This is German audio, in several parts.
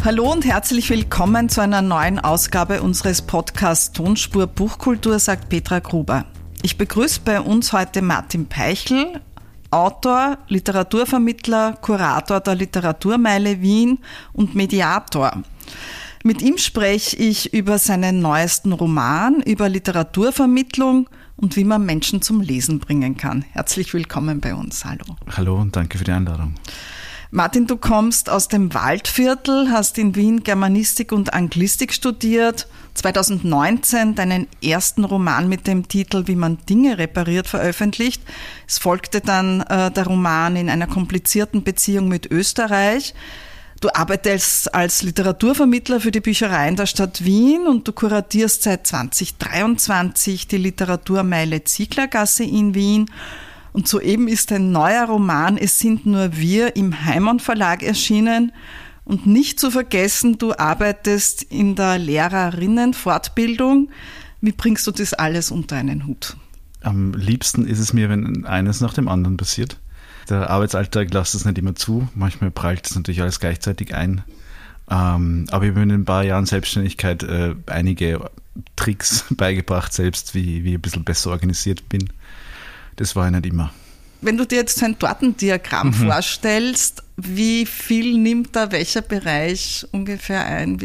Hallo und herzlich willkommen zu einer neuen Ausgabe unseres Podcasts Tonspur Buchkultur, sagt Petra Gruber. Ich begrüße bei uns heute Martin Peichl, Autor, Literaturvermittler, Kurator der Literaturmeile Wien und Mediator. Mit ihm spreche ich über seinen neuesten Roman, über Literaturvermittlung und wie man Menschen zum Lesen bringen kann. Herzlich willkommen bei uns. Hallo. Hallo und danke für die Einladung. Martin, du kommst aus dem Waldviertel, hast in Wien Germanistik und Anglistik studiert, 2019 deinen ersten Roman mit dem Titel Wie man Dinge repariert veröffentlicht. Es folgte dann der Roman In einer komplizierten Beziehung mit Österreich. Du arbeitest als Literaturvermittler für die Büchereien der Stadt Wien und du kuratierst seit 2023 die Literaturmeile Zieglergasse in Wien. Und soeben ist ein neuer Roman, Es sind nur wir, im Heimon Verlag erschienen. Und nicht zu vergessen, du arbeitest in der Lehrerinnenfortbildung. Wie bringst du das alles unter einen Hut? Am liebsten ist es mir, wenn eines nach dem anderen passiert. Der Arbeitsalltag lässt es nicht immer zu. Manchmal prallt es natürlich alles gleichzeitig ein. Aber ich habe in ein paar Jahren Selbstständigkeit einige Tricks beigebracht, selbst wie ich ein bisschen besser organisiert bin. Das war ja nicht immer. Wenn du dir jetzt ein Tortendiagramm vorstellst, wie viel nimmt da welcher Bereich ungefähr ein?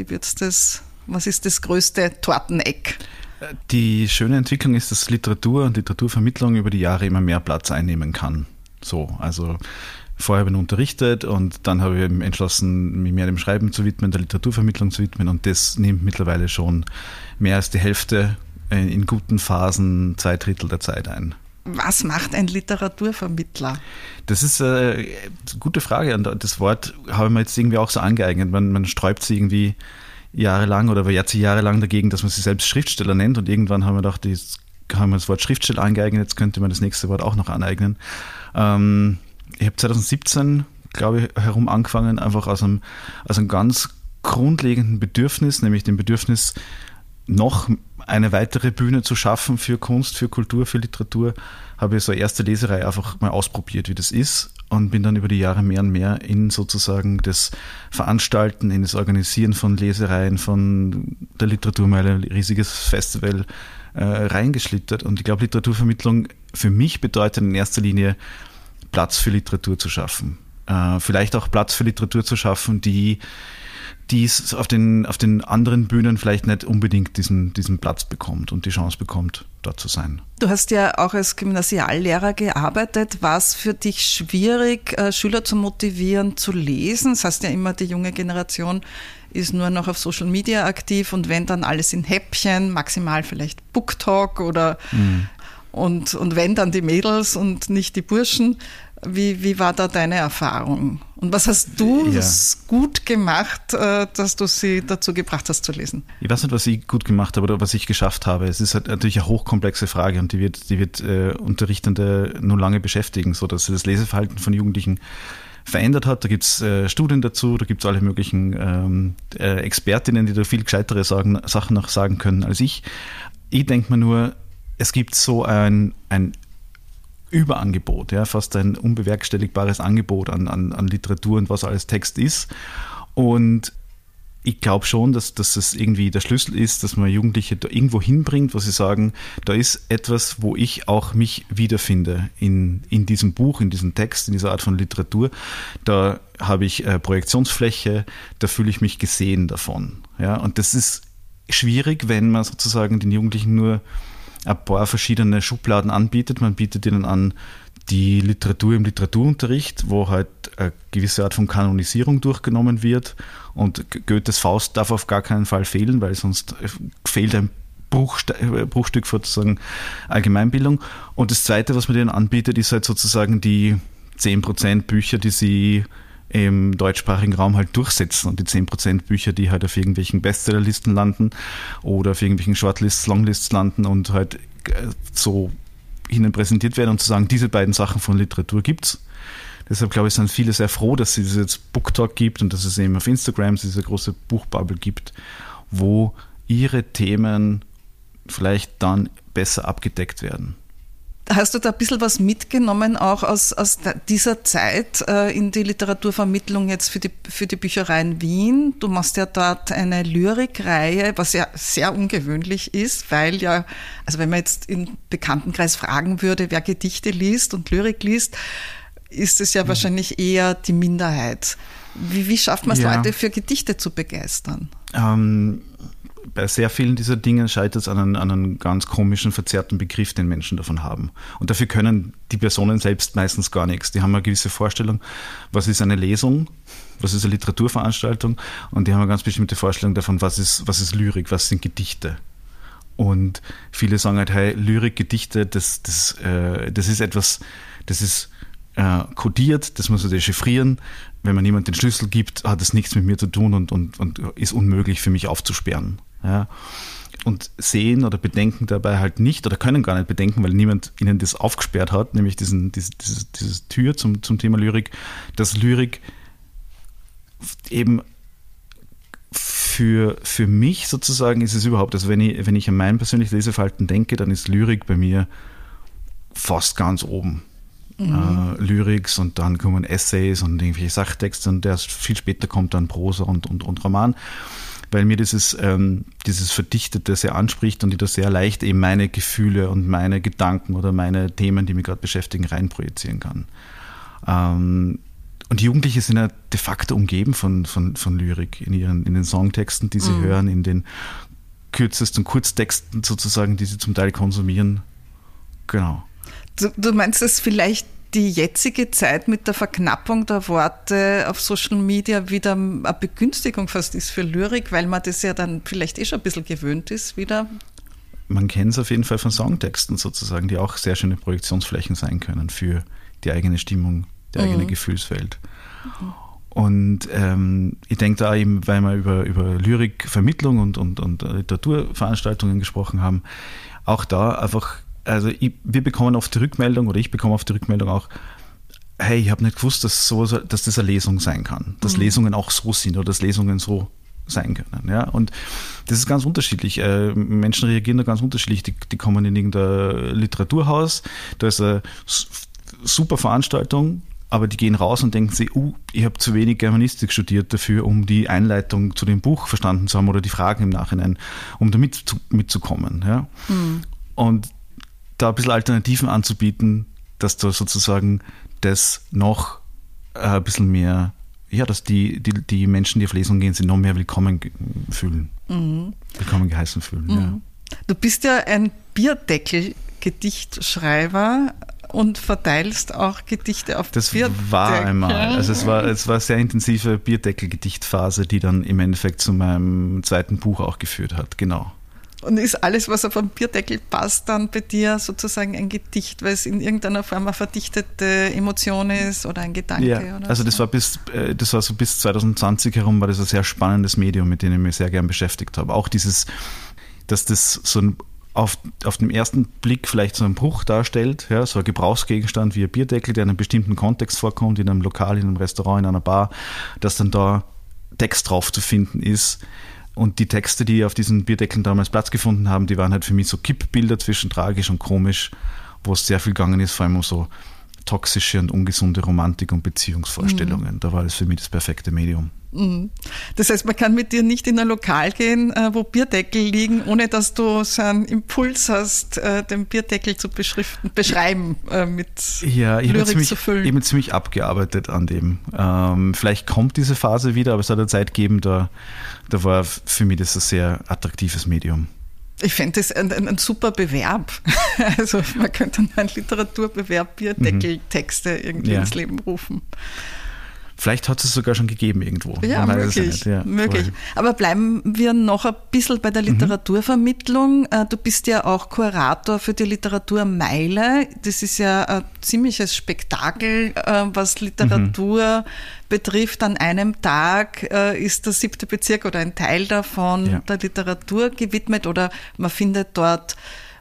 Was ist das größte Torteneck? Die schöne Entwicklung ist, dass Literatur und Literaturvermittlung über die Jahre immer mehr Platz einnehmen kann. Also vorher habe ich unterrichtet und dann habe ich entschlossen, mich mehr dem Schreiben zu widmen, der Literaturvermittlung zu widmen, und das nimmt mittlerweile schon mehr als die Hälfte, in guten Phasen 2/3 der Zeit ein. Was macht ein Literaturvermittler? Das ist eine gute Frage, und das Wort habe ich mir jetzt irgendwie auch so angeeignet. Man sträubt sich irgendwie jahrelang oder wehrt sich jahrelang dagegen, dass man sich selbst Schriftsteller nennt, und irgendwann haben wir gedacht, haben wir das Wort Schriftsteller angeeignet, jetzt könnte man das nächste Wort auch noch aneignen. Ich habe 2017, glaube ich, herum angefangen, einfach aus einem ganz grundlegenden Bedürfnis, nämlich dem Bedürfnis, noch eine weitere Bühne zu schaffen für Kunst, für Kultur, für Literatur, habe ich so eine erste Leserei einfach mal ausprobiert, wie das ist, und bin dann über die Jahre mehr und mehr in sozusagen das Veranstalten, in das Organisieren von Lesereien, von der Literaturmeile, ein riesiges Festival, reingeschlittert. Und ich glaube, Literaturvermittlung für mich bedeutet in erster Linie, Platz für Literatur zu schaffen. Vielleicht auch Platz für Literatur zu schaffen, die es auf den anderen Bühnen vielleicht nicht unbedingt diesen Platz bekommt und die Chance bekommt, dort zu sein. Du hast ja auch als Gymnasiallehrer gearbeitet. War es für dich schwierig, Schüler zu motivieren, zu lesen? Das heißt ja immer, die junge Generation ist nur noch auf Social Media aktiv, und wenn dann alles in Häppchen, maximal vielleicht Booktalk oder und wenn dann die Mädels und nicht die Burschen. Wie war da deine Erfahrung? Und was hast du gut gemacht, dass du sie dazu gebracht hast zu lesen? Ich weiß nicht, was ich gut gemacht habe oder was ich geschafft habe. Es ist halt natürlich eine hochkomplexe Frage, und die wird Unterrichtende nur lange beschäftigen, sodass sie das Leseverhalten von Jugendlichen verändert hat. Da gibt es Studien dazu, da gibt es alle möglichen Expertinnen, die da viel gescheitere Sachen noch sagen können als ich. Ich denke mir nur, es gibt so ein Überangebot, fast ein unbewerkstelligbares Angebot an Literatur und was alles Text ist. Und ich glaube schon, dass das irgendwie der Schlüssel ist, dass man Jugendliche da irgendwo hinbringt, wo sie sagen, da ist etwas, wo ich auch mich wiederfinde in diesem Buch, in diesem Text, in dieser Art von Literatur. Da habe ich Projektionsfläche, da fühle ich mich gesehen davon. Ja? Und das ist schwierig, wenn man sozusagen den Jugendlichen nur ein paar verschiedene Schubladen anbietet. Man bietet ihnen an die Literatur im Literaturunterricht, wo halt eine gewisse Art von Kanonisierung durchgenommen wird, und Goethes Faust darf auf gar keinen Fall fehlen, weil sonst fehlt ein Bruchstück sozusagen Allgemeinbildung. Und das Zweite, was man denen anbietet, ist halt sozusagen die 10% Bücher, die sie im deutschsprachigen Raum halt durchsetzen, und die 10% Bücher, die halt auf irgendwelchen Bestsellerlisten landen oder auf irgendwelchen Shortlists, Longlists landen und halt so ihnen präsentiert werden, und zu sagen, diese beiden Sachen von Literatur gibt's. Deshalb glaube ich, sind viele sehr froh, dass es jetzt Booktalk gibt und dass es eben auf Instagram diese große Buchbubble gibt, wo ihre Themen vielleicht dann besser abgedeckt werden. Hast du da ein bisschen was mitgenommen, auch aus dieser Zeit in die Literaturvermittlung jetzt für die Bücherei in Wien? Du machst ja dort eine Lyrikreihe, was ja sehr ungewöhnlich ist, weil ja, also wenn man jetzt im Bekanntenkreis fragen würde, wer Gedichte liest und Lyrik liest, ist es ja wahrscheinlich eher die Minderheit. Wie schafft man es, Leute für Gedichte zu begeistern? Bei sehr vielen dieser Dinge scheitert es an einem ganz komischen, verzerrten Begriff, den Menschen davon haben. Und dafür können die Personen selbst meistens gar nichts. Die haben eine gewisse Vorstellung, was ist eine Lesung, was ist eine Literaturveranstaltung, und die haben eine ganz bestimmte Vorstellung davon, was ist Lyrik, was sind Gedichte. Und viele sagen halt, hey, Lyrik, Gedichte, das ist etwas, das ist kodiert, das muss man dechiffrieren. Wenn man jemand den Schlüssel gibt, hat es nichts mit mir zu tun und ist unmöglich für mich aufzusperren. Ja. Und sehen oder bedenken dabei halt nicht oder können gar nicht bedenken, weil niemand ihnen das aufgesperrt hat, nämlich diese Tür zum Thema Lyrik, dass Lyrik eben für mich sozusagen ist es überhaupt, also wenn ich an mein persönliches Leseverhalten denke, dann ist Lyrik bei mir fast ganz oben. Lyrics, und dann kommen Essays und irgendwelche Sachtexte, und erst viel später kommt dann Prosa und Roman, weil mir dieses Verdichtete sehr anspricht und ich da sehr leicht eben meine Gefühle und meine Gedanken oder meine Themen, die mich gerade beschäftigen, reinprojizieren kann. Und die Jugendlichen sind ja de facto umgeben von Lyrik in den Songtexten, die sie hören, in den kürzesten Kurztexten sozusagen, die sie zum Teil konsumieren. Genau. Du meinst, dass vielleicht die jetzige Zeit mit der Verknappung der Worte auf Social Media wieder eine Begünstigung fast ist für Lyrik, weil man das ja dann vielleicht schon ein bisschen gewöhnt ist wieder? Man kennt es auf jeden Fall von Songtexten sozusagen, die auch sehr schöne Projektionsflächen sein können für die eigene Stimmung, die eigene Gefühlswelt. Und ich denke da eben, weil wir über Lyrikvermittlung und Literaturveranstaltungen gesprochen haben, auch da einfach. Also wir bekommen oft die Rückmeldung, oder ich bekomme oft die Rückmeldung auch, hey, ich habe nicht gewusst, dass das eine Lesung sein kann, dass Lesungen auch so sind oder dass Lesungen so sein können. Ja? Und das ist ganz unterschiedlich. Menschen reagieren da ganz unterschiedlich. Die kommen in irgendein Literaturhaus, da ist eine super Veranstaltung, aber die gehen raus und denken sich, ich habe zu wenig Germanistik studiert dafür, um die Einleitung zu dem Buch verstanden zu haben oder die Fragen im Nachhinein, um da mitzukommen. Ja? Und da ein bisschen Alternativen anzubieten, dass da sozusagen das noch ein bisschen mehr, ja, dass die Menschen, die auf Lesung gehen, sich noch mehr willkommen fühlen. Willkommen geheißen fühlen. Ja. Du bist ja ein Bierdeckel-Gedichtschreiber und verteilst auch Gedichte auf Bierdeckel. Das war einmal. Also es war eine sehr intensive Bierdeckel-Gedichtphase, die dann im Endeffekt zu meinem zweiten Buch auch geführt hat. Genau. Und ist alles, was auf einen Bierdeckel passt, dann bei dir sozusagen ein Gedicht, weil es in irgendeiner Form eine verdichtete Emotion ist oder ein Gedanke? Ja, oder also so? das war so bis 2020 herum, war das ein sehr spannendes Medium, mit dem ich mich sehr gern beschäftigt habe. Auch dass das so auf den ersten Blick vielleicht so einen Bruch darstellt, ja, so ein Gebrauchsgegenstand wie ein Bierdeckel, der in einem bestimmten Kontext vorkommt, in einem Lokal, in einem Restaurant, in einer Bar, dass dann da Text drauf zu finden ist. Und die Texte, die auf diesen Bierdeckeln damals Platz gefunden haben, die waren halt für mich so Kippbilder zwischen tragisch und komisch, wo es sehr viel gegangen ist, vor allem um so toxische und ungesunde Romantik und Beziehungsvorstellungen. Da war das für mich das perfekte Medium. Das heißt, man kann mit dir nicht in ein Lokal gehen, wo Bierdeckel liegen, ohne dass du so einen Impuls hast, den Bierdeckel zu beschreiben, mit Lyrik zu füllen. Ich habe ziemlich abgearbeitet an dem. Vielleicht kommt diese Phase wieder, aber es hat eine Zeit gegeben, da war für mich das ein sehr attraktives Medium. Ich fände das ein super Bewerb. Also man könnte einen Literaturbewerb Bierdeckeltexte irgendwie ins Leben rufen. Vielleicht hat es sogar schon gegeben irgendwo. Ja, möglich. Ja, möglich. Aber bleiben wir noch ein bisschen bei der Literaturvermittlung. Du bist ja auch Kurator für die Literaturmeile. Das ist ja ein ziemliches Spektakel, was Literatur betrifft. An einem Tag ist der 7. Bezirk oder ein Teil davon der Literatur gewidmet, oder man findet dort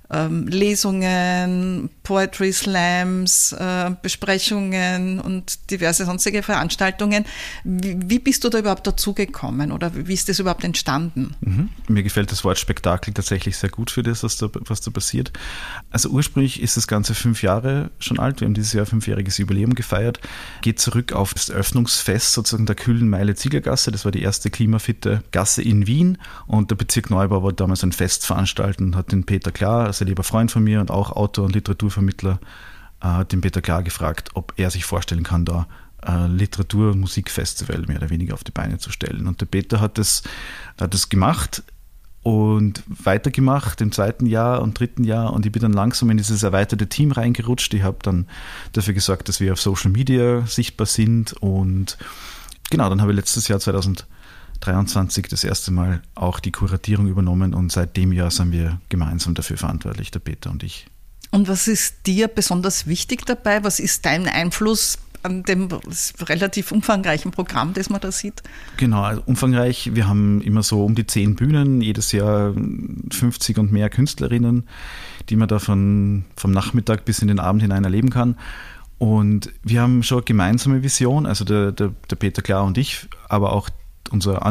Lesungen, Poetry Slams, Besprechungen und diverse sonstige Veranstaltungen. Wie bist du da überhaupt dazugekommen oder wie ist das überhaupt entstanden? Mir gefällt das Wort Spektakel tatsächlich sehr gut für das, was da passiert. Also ursprünglich ist das Ganze 5 Jahre schon alt. Wir haben dieses Jahr 5-jähriges Jubiläum gefeiert. Geht zurück auf das Eröffnungsfest sozusagen der Kühlenmeile Ziegergasse. Das war die erste klimafitte Gasse in Wien und der Bezirk Neubau wollte damals ein Fest veranstalten und hat den Peter Klar, also ein lieber Freund von mir und auch Autor und Literaturvermittler, den Peter Klar gefragt, ob er sich vorstellen kann, da Literatur- und Musikfestival mehr oder weniger auf die Beine zu stellen. Und der Peter hat das gemacht und weitergemacht im 2. Jahr und 3. Jahr und ich bin dann langsam in dieses erweiterte Team reingerutscht. Ich habe dann dafür gesorgt, dass wir auf Social Media sichtbar sind und genau, dann habe ich letztes Jahr 2023 das erste Mal auch die Kuratierung übernommen und seit dem Jahr sind wir gemeinsam dafür verantwortlich, der Peter und ich. Und was ist dir besonders wichtig dabei? Was ist dein Einfluss an dem relativ umfangreichen Programm, das man da sieht? Genau, also umfangreich. Wir haben immer so um die 10 Bühnen, jedes Jahr 50 und mehr Künstlerinnen, die man da vom Nachmittag bis in den Abend hinein erleben kann. Und wir haben schon eine gemeinsame Vision, also der Peter Klar und ich, aber auch unser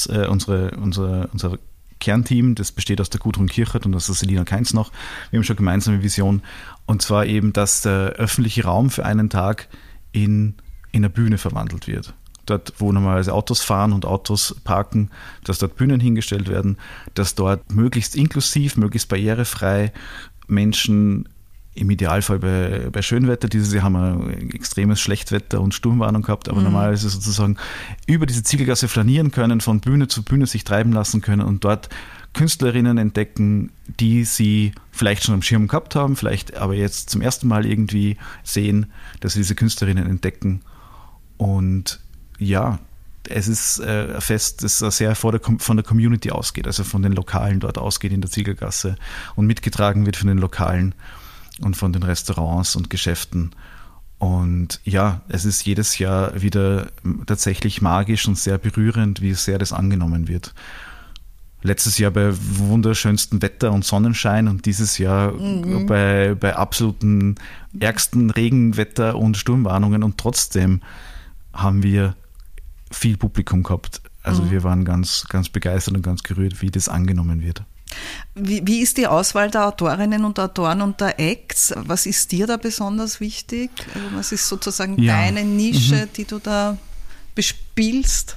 Kernteam, das besteht aus der Gudrun Kirchert und aus der Selina Kainz noch. Wir haben schon eine gemeinsame Vision und zwar eben, dass der öffentliche Raum für einen Tag in eine Bühne verwandelt wird. Dort, wo normalerweise Autos fahren und Autos parken, dass dort Bühnen hingestellt werden, dass dort möglichst inklusiv, möglichst barrierefrei Menschen im Idealfall bei Schönwetter, dieses Jahr haben wir extremes Schlechtwetter und Sturmwarnung gehabt, aber normalerweise sozusagen über diese Ziegelgasse flanieren können, von Bühne zu Bühne sich treiben lassen können und dort Künstlerinnen entdecken, die sie vielleicht schon am Schirm gehabt haben, vielleicht aber jetzt zum ersten Mal irgendwie sehen, dass sie diese Künstlerinnen entdecken. Und ja, es ist ein Fest, das sehr von der Community ausgeht, also von den Lokalen dort ausgeht in der Ziegelgasse und mitgetragen wird von den Lokalen und von den Restaurants und Geschäften. Und ja, es ist jedes Jahr wieder tatsächlich magisch und sehr berührend, wie sehr das angenommen wird. Letztes Jahr bei wunderschönstem Wetter und Sonnenschein und dieses Jahr bei absoluten ärgsten Regenwetter und Sturmwarnungen und trotzdem haben wir viel Publikum gehabt. Also wir waren ganz, ganz begeistert und ganz gerührt, wie das angenommen wird. Wie ist die Auswahl der Autorinnen und Autoren und der Acts? Was ist dir da besonders wichtig? Also was ist sozusagen deine Nische, die du da bespielst?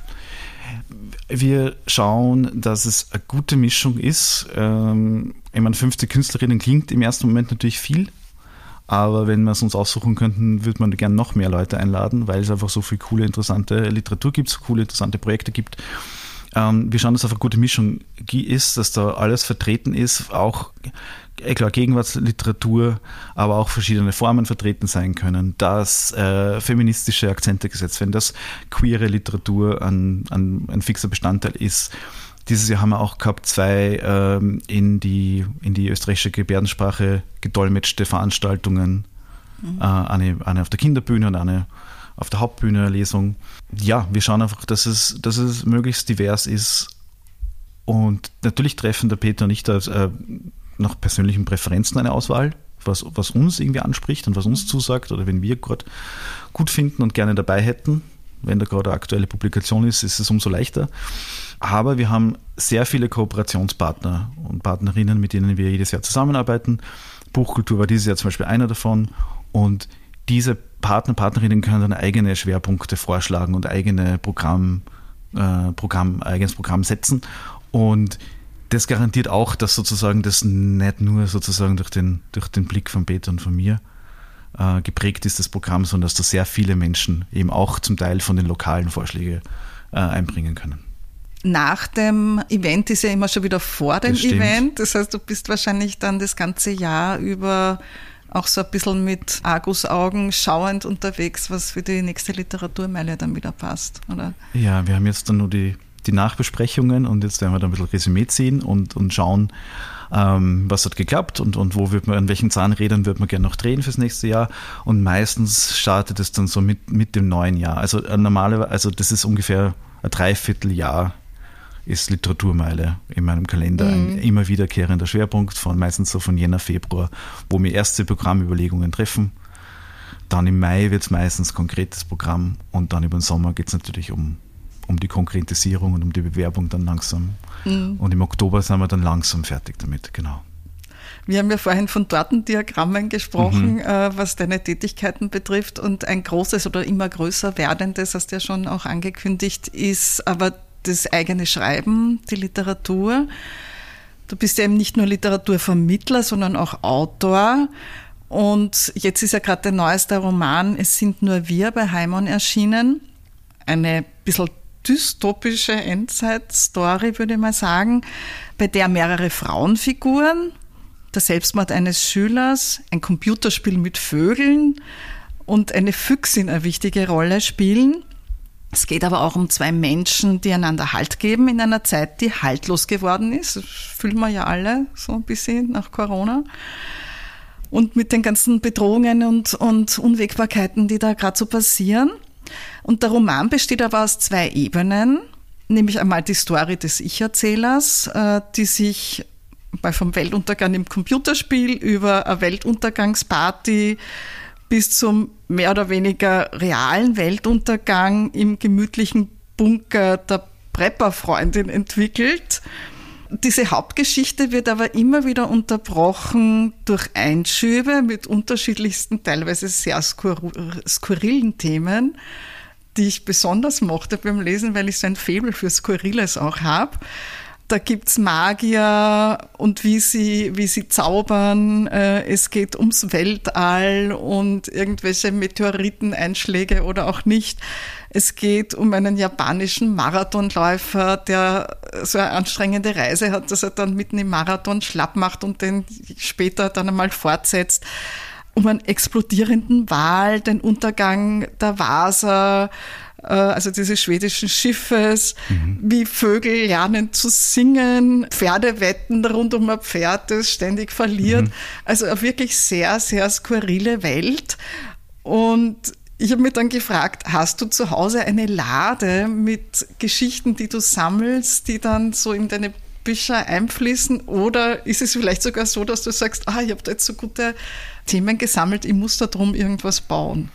Wir schauen, dass es eine gute Mischung ist. Ich meine, 50 Künstlerinnen klingt im ersten Moment natürlich viel, aber wenn wir es uns aussuchen könnten, würde man gerne noch mehr Leute einladen, weil es einfach so viel coole, interessante Literatur gibt, so coole, interessante Projekte gibt. Wir schauen, dass es auf eine gute Mischung ist, dass da alles vertreten ist, auch klar Gegenwartsliteratur, aber auch verschiedene Formen vertreten sein können, dass feministische Akzente gesetzt werden, dass queere Literatur ein fixer Bestandteil ist. Dieses Jahr haben wir auch gehabt 2 in die österreichische Gebärdensprache gedolmetschte Veranstaltungen, eine auf der Kinderbühne und eine auf der Hauptbühne Lesung. Ja, wir schauen einfach, dass es möglichst divers ist und natürlich treffen der Peter und ich da nach persönlichen Präferenzen eine Auswahl, was uns irgendwie anspricht und was uns zusagt oder wenn wir gerade gut finden und gerne dabei hätten. Wenn da gerade eine aktuelle Publikation ist es umso leichter. Aber wir haben sehr viele Kooperationspartner und Partnerinnen, mit denen wir jedes Jahr zusammenarbeiten. Buchkultur war dieses Jahr zum Beispiel einer davon und diese Partnerinnen können dann eigene Schwerpunkte vorschlagen und eigenes Programm setzen. Und das garantiert auch, dass sozusagen das nicht nur sozusagen durch den Blick von Peter und von mir geprägt ist, das Programm, sondern dass da sehr viele Menschen eben auch zum Teil von den lokalen Vorschläge einbringen können. Nach dem Event ist ja immer schon wieder vor dem Das stimmt. Event. Das heißt, du bist wahrscheinlich dann das ganze Jahr über auch so ein bisschen mit Argusaugen schauend unterwegs, was für die nächste Literaturmeile dann wieder passt, oder? Ja, wir haben jetzt dann nur die Nachbesprechungen und jetzt werden wir da ein bisschen Resümee ziehen und schauen, was hat geklappt und wo wird man, an welchen Zahnrädern wird man gerne noch drehen fürs nächste Jahr. Und meistens startet es dann so mit dem neuen Jahr. Also normalerweise, das ist ungefähr ein Dreivierteljahr ist Literaturmeile in meinem Kalender ein immer wiederkehrender Schwerpunkt, meistens so von Jänner, Februar, wo wir erste Programmüberlegungen treffen. Dann im Mai wird es meistens konkretes Programm und dann über den Sommer geht es natürlich um die Konkretisierung und um die Bewerbung dann langsam. Und im Oktober sind wir dann langsam fertig damit, genau. Wir haben ja vorhin von Tortendiagrammen gesprochen, was deine Tätigkeiten betrifft, und ein großes oder immer größer werdendes, hast du ja schon auch angekündigt, ist aber das eigene Schreiben, die Literatur. Du bist ja eben nicht nur Literaturvermittler, sondern auch Autor. Und jetzt ist ja gerade der neueste Roman Es sind nur wir bei Heimon erschienen. Eine bisschen dystopische Endzeit-Story, würde ich mal sagen, bei der mehrere Frauenfiguren, der Selbstmord eines Schülers, ein Computerspiel mit Vögeln und eine Füchsin eine wichtige Rolle spielen. Es geht aber auch um zwei Menschen, die einander Halt geben in einer Zeit, die haltlos geworden ist. Das fühlen wir ja alle so ein bisschen nach Corona. Und mit den ganzen Bedrohungen und Unwägbarkeiten, die da gerade so passieren. Und der Roman besteht aber aus zwei Ebenen, nämlich einmal die Story des Ich-Erzählers, die sich vom Weltuntergang im Computerspiel über eine Weltuntergangsparty bis zum mehr oder weniger realen Weltuntergang im gemütlichen Bunker der Prepper-Freundin entwickelt. Diese Hauptgeschichte wird aber immer wieder unterbrochen durch Einschübe mit unterschiedlichsten, teilweise sehr skurrilen Themen, die ich besonders mochte beim Lesen, weil ich so ein Faible für Skurriles auch habe. Da gibt's Magier und wie sie zaubern. Es geht ums Weltall und irgendwelche Meteoriteneinschläge oder auch nicht. Es geht um einen japanischen Marathonläufer, der so eine anstrengende Reise hat, dass er dann mitten im Marathon schlapp macht und den später dann einmal fortsetzt. Um einen explodierenden Wal, den Untergang der Vasa, also dieses schwedischen Schiffes, wie Vögel lernen zu singen, Pferdewetten rund um ein Pferd, das ständig verliert. Also eine wirklich sehr, sehr skurrile Welt. Und ich habe mich dann gefragt, hast du zu Hause eine Lade mit Geschichten, die du sammelst, die dann so in deine Bücher einfließen? Oder ist es vielleicht sogar so, dass du sagst, ich habe da jetzt so gute Themen gesammelt, ich muss da drum irgendwas bauen?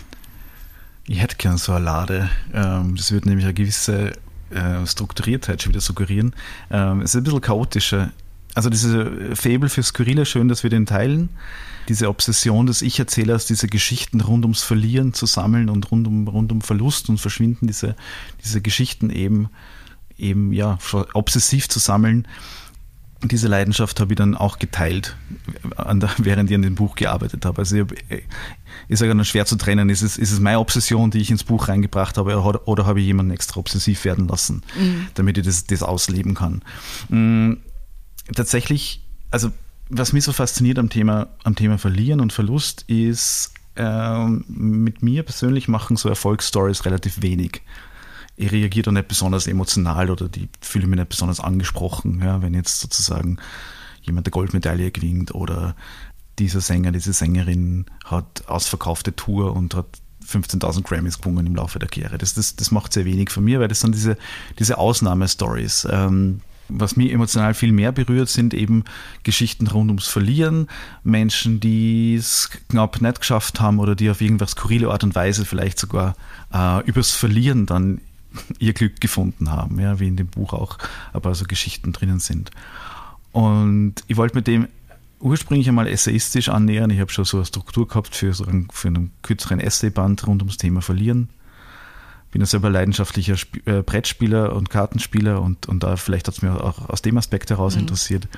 Ich hätte gern so eine Lade. Das würde nämlich eine gewisse Strukturiertheit schon wieder suggerieren. Es ist ein bisschen chaotischer. Also diese Faible für Skurrile, schön, dass wir den teilen. Diese Obsession des Ich-Erzählers, diese Geschichten rund ums Verlieren zu sammeln und rund um Verlust und Verschwinden, diese Geschichten eben ja obsessiv zu sammeln. Diese Leidenschaft habe ich dann auch geteilt, während ich an dem Buch gearbeitet habe. Also ist ja ganz schwer zu trennen. Ist es meine Obsession, die ich ins Buch reingebracht habe, oder habe ich jemanden extra obsessiv werden lassen, damit ich das ausleben kann? Tatsächlich, also was mich so fasziniert am Thema Verlieren und Verlust ist, mit mir persönlich machen so Erfolgsstories relativ wenig. Ich reagiere da nicht besonders emotional oder die fühle mich nicht besonders angesprochen, ja, wenn jetzt sozusagen jemand eine Goldmedaille gewinnt oder dieser Sänger, diese Sängerin hat ausverkaufte Tour und hat 15.000 Grammys gewonnen im Laufe der Karriere. Das macht sehr wenig von mir, weil das sind diese Ausnahmestories. Was mich emotional viel mehr berührt, sind eben Geschichten rund ums Verlieren, Menschen, die es knapp nicht geschafft haben oder die auf irgendwas skurrile Art und Weise vielleicht sogar übers Verlieren dann ihr Glück gefunden haben, ja, wie in dem Buch auch ein paar so Geschichten drinnen sind. Und ich wollte mit dem ursprünglich einmal essayistisch annähern. Ich habe schon so eine Struktur gehabt für einen kürzeren Essayband rund ums Thema Verlieren. Bin ja selber leidenschaftlicher Brettspieler und Kartenspieler und da vielleicht hat es mir auch aus dem Aspekt heraus interessiert.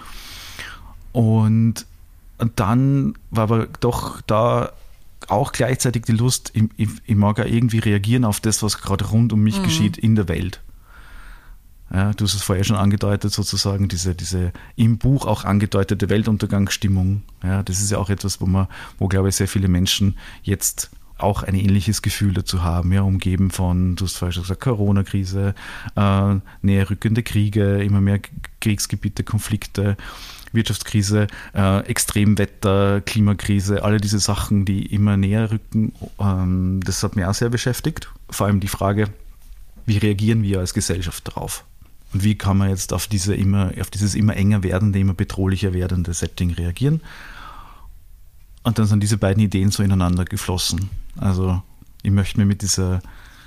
Und dann war aber doch da auch gleichzeitig die Lust, ich mag ja irgendwie reagieren auf das, was gerade rund um mich geschieht in der Welt. Ja, du hast es vorher schon angedeutet, sozusagen, diese im Buch auch angedeutete Weltuntergangsstimmung. Ja, das ist ja auch etwas, wo glaube ich, sehr viele Menschen jetzt auch ein ähnliches Gefühl dazu haben, ja, umgeben von, du hast vorher schon gesagt, Corona-Krise, näher rückende Kriege, immer mehr Kriegsgebiete, Konflikte, Wirtschaftskrise, Extremwetter, Klimakrise, alle diese Sachen, die immer näher rücken. Das hat mich auch sehr beschäftigt. Vor allem die Frage, wie reagieren wir als Gesellschaft darauf? Und wie kann man jetzt auf dieses immer enger werdende, immer bedrohlicher werdende Setting reagieren? Und dann sind diese beiden Ideen so ineinander geflossen. Also ich möchte mir mit dieser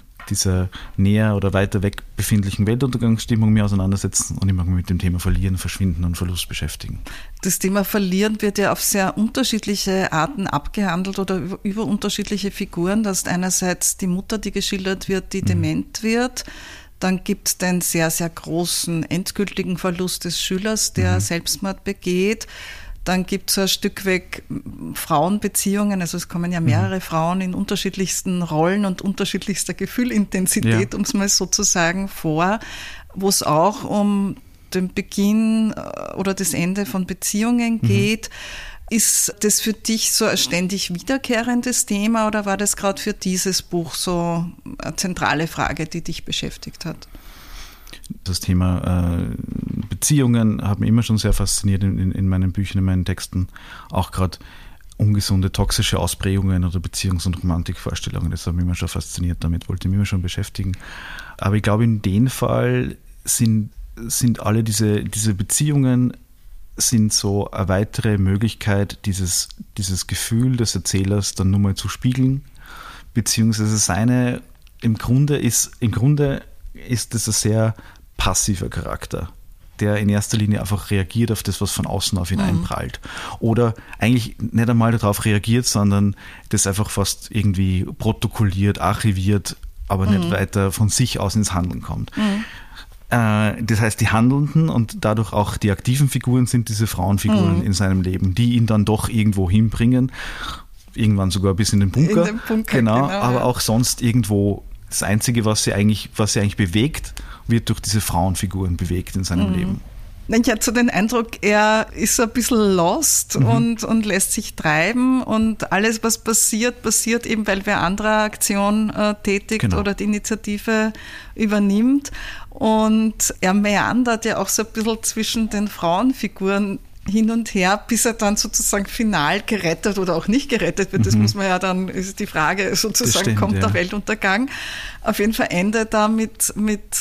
näher oder weiter weg befindlichen Weltuntergangsstimmung mehr auseinandersetzen und ich mag mich mit dem Thema Verlieren, Verschwinden und Verlust beschäftigen. Das Thema Verlieren wird ja auf sehr unterschiedliche Arten abgehandelt oder über unterschiedliche Figuren. Das ist einerseits die Mutter, die geschildert wird, die dement wird. Dann gibt es den sehr, sehr großen endgültigen Verlust des Schülers, der Selbstmord begeht. Dann gibt es ein Stück weg Frauenbeziehungen, also es kommen ja mehrere Frauen in unterschiedlichsten Rollen und unterschiedlichster Gefühlintensität, um es mal so zu sagen, vor, wo es auch um den Beginn oder das Ende von Beziehungen geht. Ist das für dich so ein ständig wiederkehrendes Thema oder war das gerade für dieses Buch so eine zentrale Frage, die dich beschäftigt hat? Das Thema Beziehungen hat mich immer schon sehr fasziniert in meinen Büchern, in meinen Texten. Auch gerade ungesunde, toxische Ausprägungen oder Beziehungs- und Romantikvorstellungen. Das hat mich immer schon fasziniert, damit wollte ich mich immer schon beschäftigen. Aber ich glaube, in dem Fall sind alle diese Beziehungen sind so eine weitere Möglichkeit, dieses Gefühl des Erzählers dann nur mal zu spiegeln, beziehungsweise im Grunde ist das ein sehr passiver Charakter, der in erster Linie einfach reagiert auf das, was von außen auf ihn einprallt. Oder eigentlich nicht einmal darauf reagiert, sondern das einfach fast irgendwie protokolliert, archiviert, aber nicht weiter von sich aus ins Handeln kommt. Das heißt, die handelnden und dadurch auch die aktiven Figuren sind diese Frauenfiguren in seinem Leben, die ihn dann doch irgendwo hinbringen, irgendwann sogar bis in den Bunker. Genau, aber auch sonst irgendwo. Das Einzige, was sie eigentlich bewegt, wird durch diese Frauenfiguren bewegt in seinem Leben. Ich hatte so den Eindruck, er ist so ein bisschen lost und lässt sich treiben und alles, was passiert eben, weil wer andere Aktion tätigt oder die Initiative übernimmt. Und er meandert ja auch so ein bisschen zwischen den Frauenfiguren hin und her, bis er dann sozusagen final gerettet oder auch nicht gerettet wird. Das muss man ja dann, ist die Frage sozusagen, stimmt, kommt der Weltuntergang. Auf jeden Fall endet er mit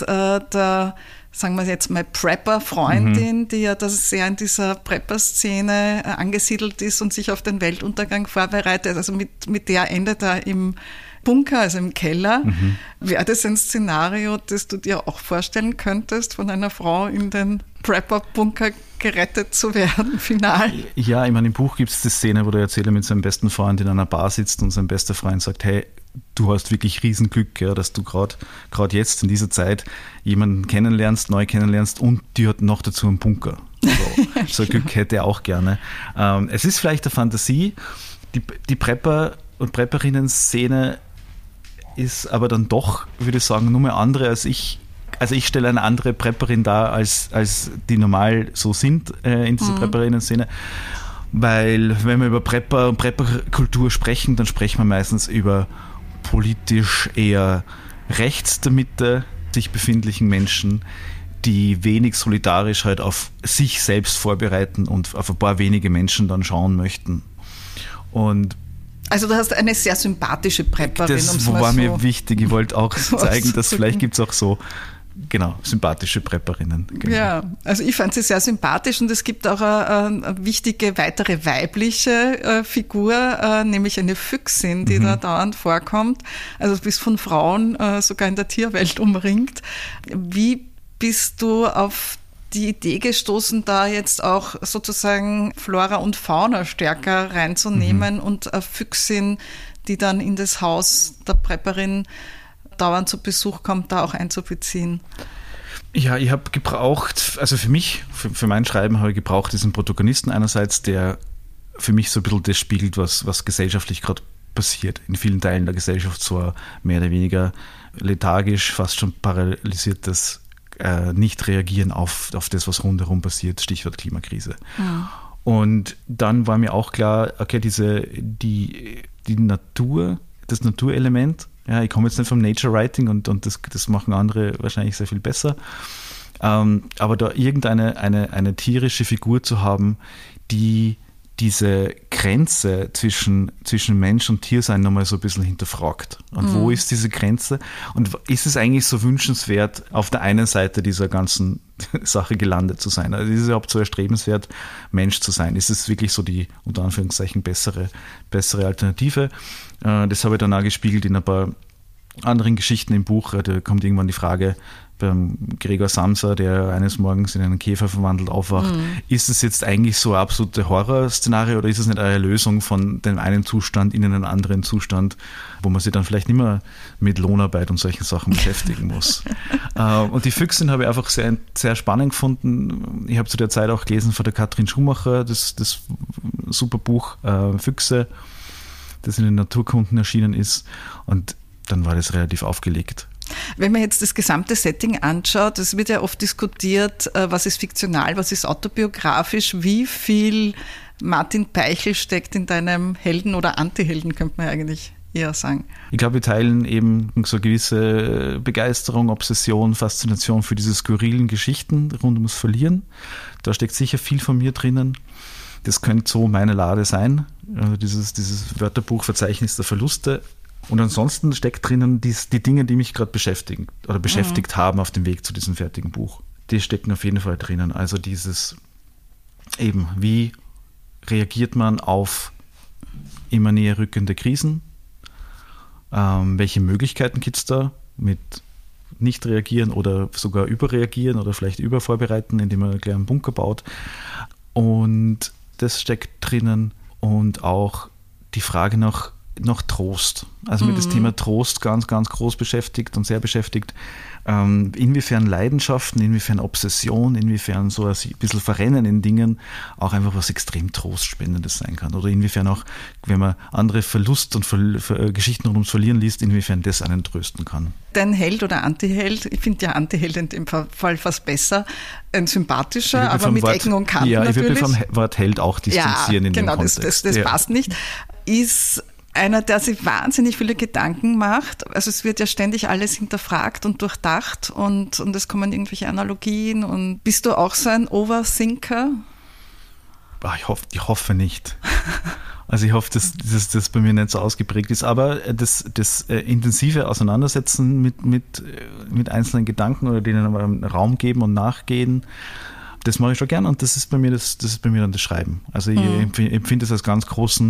der, sagen wir jetzt mal, Prepper-Freundin, die ja das sehr in dieser Prepper-Szene angesiedelt ist und sich auf den Weltuntergang vorbereitet. Also mit der endet er im Bunker, also im Keller. Wäre das ein Szenario, das du dir auch vorstellen könntest, von einer Frau in den Prepper-Bunker gerettet zu werden, final? Ja, ich meine, im Buch gibt es die Szene, wo der Erzähler mit seinem besten Freund in einer Bar sitzt und sein bester Freund sagt, hey, du hast wirklich Riesenglück, ja, dass du gerade jetzt in dieser Zeit jemanden neu kennenlernst und die hat noch dazu einen Bunker. So ein Glück hätte er auch gerne. Es ist vielleicht eine Fantasie. Die Prepper- und Prepperinnen-Szene ist aber dann doch, würde ich sagen, nur mehr andere als ich. Also ich stelle eine andere Prepperin dar, als die normal so sind in dieser Prepperinnen-Szene. Weil wenn wir über Prepper und Prepperkultur sprechen, dann sprechen wir meistens über politisch eher rechts der Mitte sich befindlichen Menschen, die wenig solidarisch halt auf sich selbst vorbereiten und auf ein paar wenige Menschen dann schauen möchten. Und also du hast eine sehr sympathische Prepperin. Das war mir wichtig. Ich wollte auch zeigen, dass vielleicht gibt es auch so sympathische Prepperinnen. Genau. Ja, also ich fand sie sehr sympathisch und es gibt auch eine wichtige weitere weibliche Figur, nämlich eine Füchsin, die da dauernd vorkommt. Also du bist von Frauen sogar in der Tierwelt umringt. Wie bist du auf die Idee gestoßen, da jetzt auch sozusagen Flora und Fauna stärker reinzunehmen und eine Füchsin, die dann in das Haus der Prepperin dauernd zu Besuch kommt, da auch einzubeziehen? Ja, ich habe gebraucht, also für mich, für mein Schreiben habe ich gebraucht diesen Protagonisten einerseits, der für mich so ein bisschen das spiegelt, was gesellschaftlich gerade passiert. In vielen Teilen der Gesellschaft so mehr oder weniger lethargisch, fast schon paralysiertes Nicht-Reagieren auf das, was rundherum passiert, Stichwort Klimakrise. Ja. Und dann war mir auch klar, okay, die Natur, das Naturelement, ja, ich komme jetzt nicht vom Nature Writing und das machen andere wahrscheinlich sehr viel besser, aber da irgendeine eine tierische Figur zu haben, die diese Grenze zwischen Mensch und Tiersein nochmal so ein bisschen hinterfragt. Und wo ist diese Grenze? Und ist es eigentlich so wünschenswert, auf der einen Seite dieser ganzen Sache gelandet zu sein? Also ist es überhaupt so erstrebenswert, Mensch zu sein? Ist es wirklich so die, unter Anführungszeichen, bessere Alternative? Das habe ich dann auch gespiegelt in ein paar anderen Geschichten im Buch. Da kommt irgendwann die Frage beim Gregor Samsa, der eines Morgens in einen Käfer verwandelt aufwacht. Ist es jetzt eigentlich so ein absolute Horrorszenario oder ist es nicht eine Lösung von dem einen Zustand in einen anderen Zustand, wo man sich dann vielleicht nicht mehr mit Lohnarbeit und solchen Sachen beschäftigen muss? Und die Füchsin habe ich einfach sehr, sehr spannend gefunden. Ich habe zu der Zeit auch gelesen von der Katrin Schumacher, das super Buch Füchse, das in den Naturkunden erschienen ist. Und dann war das relativ aufgelegt. Wenn man jetzt das gesamte Setting anschaut, es wird ja oft diskutiert, was ist fiktional, was ist autobiografisch, wie viel Martin Peichel steckt in deinem Helden oder Antihelden, könnte man eigentlich eher sagen. Ich glaube, wir teilen eben so eine gewisse Begeisterung, Obsession, Faszination für diese skurrilen Geschichten rund ums Verlieren. Da steckt sicher viel von mir drinnen. Das könnte so meine Lade sein, also dieses Wörterbuch-Verzeichnis der Verluste. Und ansonsten steckt drinnen die Dinge, die mich gerade beschäftigen oder beschäftigt haben auf dem Weg zu diesem fertigen Buch. Die stecken auf jeden Fall drinnen. Also dieses eben, wie reagiert man auf immer näher rückende Krisen? Welche Möglichkeiten gibt es da mit nicht reagieren oder sogar überreagieren oder vielleicht übervorbereiten, indem man gleich einen Bunker baut? Und das steckt drinnen und auch die Frage nach Trost. Also mit das Thema Trost ganz, ganz groß beschäftigt und sehr beschäftigt. Inwiefern Leidenschaften, inwiefern Obsession, inwiefern so ein bisschen Verrennen in Dingen auch einfach was extrem Trostspendendes sein kann. Oder inwiefern auch, wenn man andere Verlust und Geschichten rund ums Verlieren liest, inwiefern das einen trösten kann. Dein Held oder Antiheld, ich finde ja Antiheld in dem Fall fast besser, ein sympathischer, aber mit Ecken und Kanten natürlich. Ja, ich würde mich vom Wort Held auch distanzieren in dem Kontext. Genau, das passt nicht. Ist einer, der sich wahnsinnig viele Gedanken macht. Also es wird ja ständig alles hinterfragt und durchdacht und es kommen irgendwelche Analogien. Und bist du auch so ein Overthinker? Ich hoffe nicht. Also ich hoffe, dass das bei mir nicht so ausgeprägt ist. Aber das intensive Auseinandersetzen mit einzelnen Gedanken oder denen aber Raum geben und nachgehen, das mache ich schon gern. Und das ist bei mir dann das Schreiben. Also ich empfinde es als ganz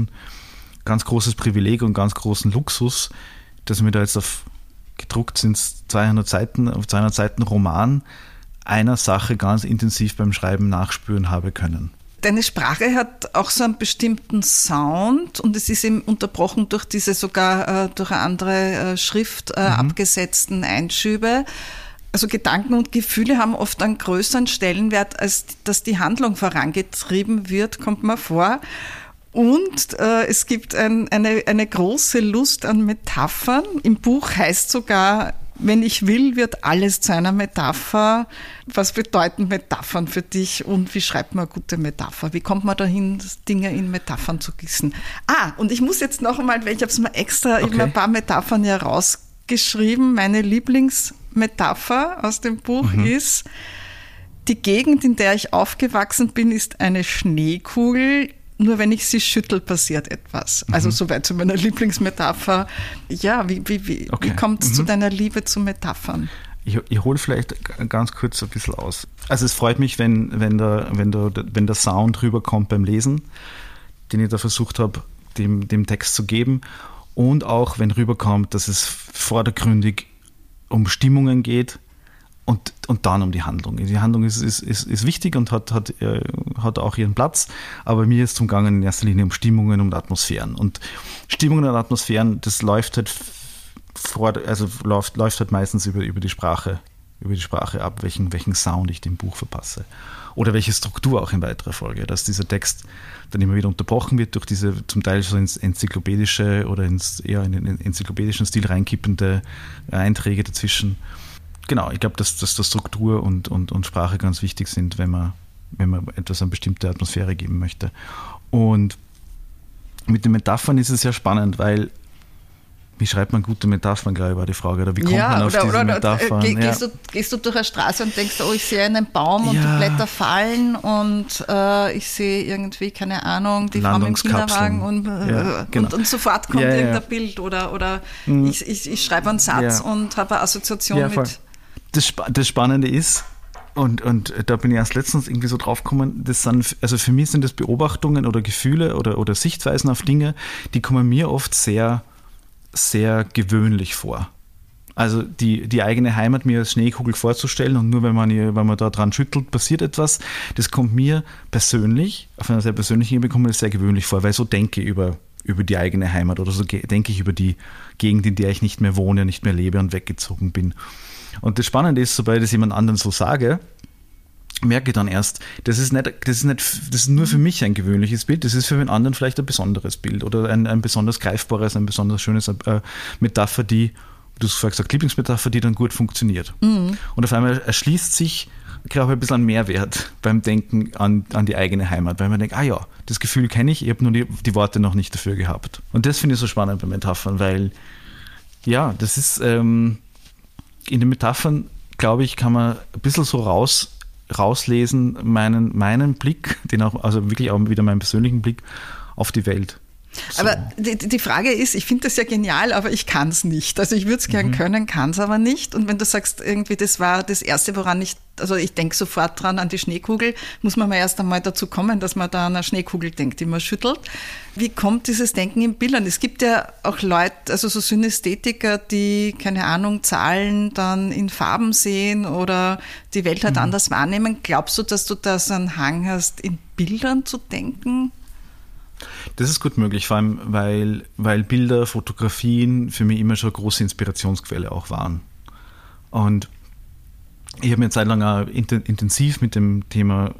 großes Privileg und ganz großen Luxus, dass mir da jetzt gedruckt sind 200 Seiten Roman einer Sache ganz intensiv beim Schreiben nachspüren habe können. Deine Sprache hat auch so einen bestimmten Sound und es ist eben unterbrochen durch diese sogar durch eine andere Schrift abgesetzten Einschübe. Also Gedanken und Gefühle haben oft einen größeren Stellenwert, als dass die Handlung vorangetrieben wird, kommt mir vor. Und es gibt eine große Lust an Metaphern. Im Buch heißt sogar, wenn ich will, wird alles zu einer Metapher. Was bedeuten Metaphern für dich und wie schreibt man eine gute Metapher? Wie kommt man dahin, Dinge in Metaphern zu gießen? Und ich muss jetzt noch einmal, weil ich habe es mir extra immer ein paar Metaphern ja rausgeschrieben. Meine Lieblingsmetapher aus dem Buch ist, die Gegend, in der ich aufgewachsen bin, ist eine Schneekugel. Nur wenn ich sie schüttel, passiert etwas. Also soweit zu meiner Lieblingsmetapher. Ja, wie kommt es zu deiner Liebe zu Metaphern? Ich hole vielleicht ganz kurz ein bisschen aus. Also es freut mich, wenn der Sound rüberkommt beim Lesen, den ich da versucht habe, dem Text zu geben. Und auch, wenn rüberkommt, dass es vordergründig um Stimmungen geht, und dann um die Handlung. Die Handlung ist wichtig und hat auch ihren Platz, aber mir ist es umgegangen in erster Linie um Stimmungen und Atmosphären. Und Stimmungen und Atmosphären, das läuft halt läuft halt meistens über die Sprache ab, welchen Sound ich dem Buch verpasse. Oder welche Struktur auch in weiterer Folge, dass dieser Text dann immer wieder unterbrochen wird durch diese zum Teil so ins enzyklopädische oder eher in den enzyklopädischen Stil reinkippende Einträge dazwischen. Genau, ich glaube, dass Struktur und Sprache ganz wichtig sind, wenn man etwas eine bestimmte Atmosphäre geben möchte. Und mit den Metaphern ist es ja spannend, weil wie schreibt man gute Metaphern, glaube ich, war die Frage. Oder wie kommt man auf diese Metaphern? Gehst du durch eine Straße und denkst, oh, ich sehe einen Baum und die Blätter fallen und ich sehe irgendwie, keine Ahnung, die Frau mit dem Kinderwagen und sofort kommt irgendein Bild oder ich schreibe einen Satz und habe eine Assoziation mit... Das Spannende ist, und da bin ich erst letztens irgendwie so drauf gekommen, also für mich sind das Beobachtungen oder Gefühle oder Sichtweisen auf Dinge, die kommen mir oft sehr, sehr gewöhnlich vor. Also die eigene Heimat mir als Schneekugel vorzustellen und nur wenn man da dran schüttelt, passiert etwas, das kommt mir persönlich, auf einer sehr persönlichen Ebene, kommt mir das sehr gewöhnlich vor, weil ich so denke über die eigene Heimat oder so denke ich über die Gegend, in der ich nicht mehr wohne, nicht mehr lebe und weggezogen bin. Und das Spannende ist, sobald ich es jemand anderen so sage, merke ich dann erst, das ist nur für mich ein gewöhnliches Bild, das ist für den anderen vielleicht ein besonderes Bild oder ein besonders greifbares, ein besonders schönes Metapher, du hast vorher gesagt, Lieblingsmetapher, die dann gut funktioniert. Mhm. Und auf einmal erschließt sich, glaube ich, ein bisschen ein Mehrwert beim Denken an die eigene Heimat, weil man denkt, das Gefühl kenne ich habe nur die Worte noch nicht dafür gehabt. Und das finde ich so spannend bei Metaphern, weil das ist in den Metaphern, glaube ich, kann man ein bisschen so rauslesen, meinen Blick, also wirklich auch wieder meinen persönlichen Blick auf die Welt. So. Aber die Frage ist, ich finde das ja genial, aber ich kann es nicht. Also ich würde es gern können, kann es aber nicht. Und wenn du sagst, irgendwie das war das Erste, woran ich denke sofort dran an die Schneekugel, muss man mal erst einmal dazu kommen, dass man da an eine Schneekugel denkt, die man schüttelt. Wie kommt dieses Denken in Bildern? Es gibt ja auch Leute, also so Synästhetiker, die, keine Ahnung, Zahlen dann in Farben sehen oder die Welt halt anders wahrnehmen. Glaubst du, dass du da so einen Hang hast, in Bildern zu denken? Das ist gut möglich, vor allem, weil Bilder, Fotografien für mich immer schon eine große Inspirationsquelle auch waren. Und ich habe mir eine Zeit lang auch intensiv mit dem Thema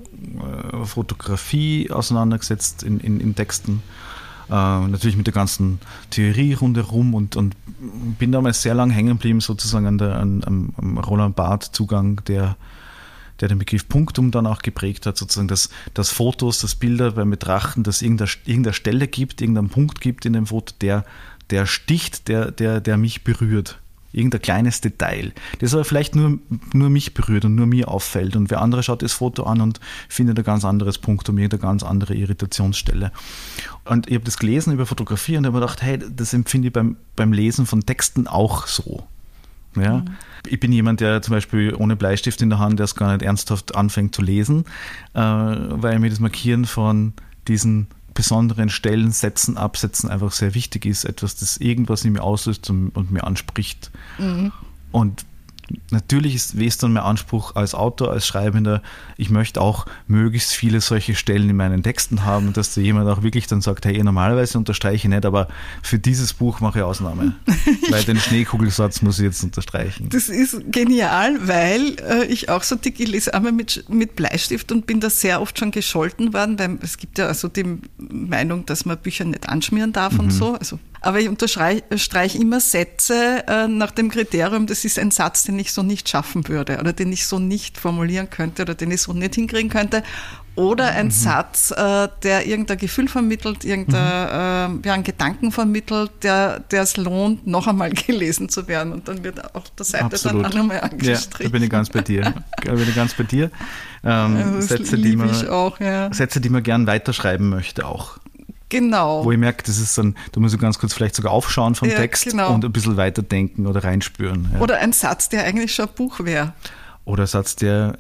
Fotografie auseinandergesetzt in Texten. Natürlich mit der ganzen Theorie rundherum und bin damals sehr lange hängen geblieben, sozusagen am Roland Barthes-Zugang, der den Begriff Punktum dann auch geprägt hat, sozusagen, dass Fotos, dass Bilder beim Betrachten, dass irgendeine Stelle gibt, irgendeinen Punkt gibt in dem Foto, der sticht, der mich berührt. Irgendein kleines Detail, das aber vielleicht nur mich berührt und nur mir auffällt. Und wer andere schaut das Foto an und findet ein ganz anderes Punktum, irgendeine ganz andere Irritationsstelle. Und ich habe das gelesen über Fotografie und habe mir gedacht, hey, das empfinde ich beim Lesen von Texten auch so. Ja? Ich bin jemand, der zum Beispiel ohne Bleistift in der Hand erst gar nicht ernsthaft anfängt zu lesen, weil mir das Markieren von diesen besonderen Stellen, Sätzen, Absätzen einfach sehr wichtig ist. Etwas, das irgendwas in mir auslöst und mir anspricht. Mhm. Und natürlich ist dann mein Anspruch als Autor, als Schreibender, ich möchte auch möglichst viele solche Stellen in meinen Texten haben, dass da jemand auch wirklich dann sagt, hey, normalerweise unterstreiche ich nicht, aber für dieses Buch mache ich Ausnahme. Weil den Schneekugelsatz muss ich jetzt unterstreichen. Das ist genial, weil ich auch so dick, ich lese einmal mit Bleistift und bin da sehr oft schon gescholten worden, weil es gibt ja also die Meinung, dass man Bücher nicht anschmieren darf und so, also. Aber ich unterstreiche immer Sätze nach dem Kriterium, das ist ein Satz, den ich so nicht schaffen würde oder den ich so nicht formulieren könnte oder den ich so nicht hinkriegen könnte. Oder ein Satz, der irgendein Gefühl vermittelt, einen Gedanken vermittelt, der es lohnt, noch einmal gelesen zu werden. Und dann wird auf der Seite Absolut. dann auch nochmal angestrichen. Ja, da bin ich ganz bei dir. Sätze, die man gern weiterschreiben möchte auch. Genau. Wo ich merke, das ist dann, da muss ich ganz kurz vielleicht sogar aufschauen vom Text und ein bisschen weiterdenken oder reinspüren. Ja. Oder ein Satz, der eigentlich schon ein Buch wäre. Oder ein Satz, der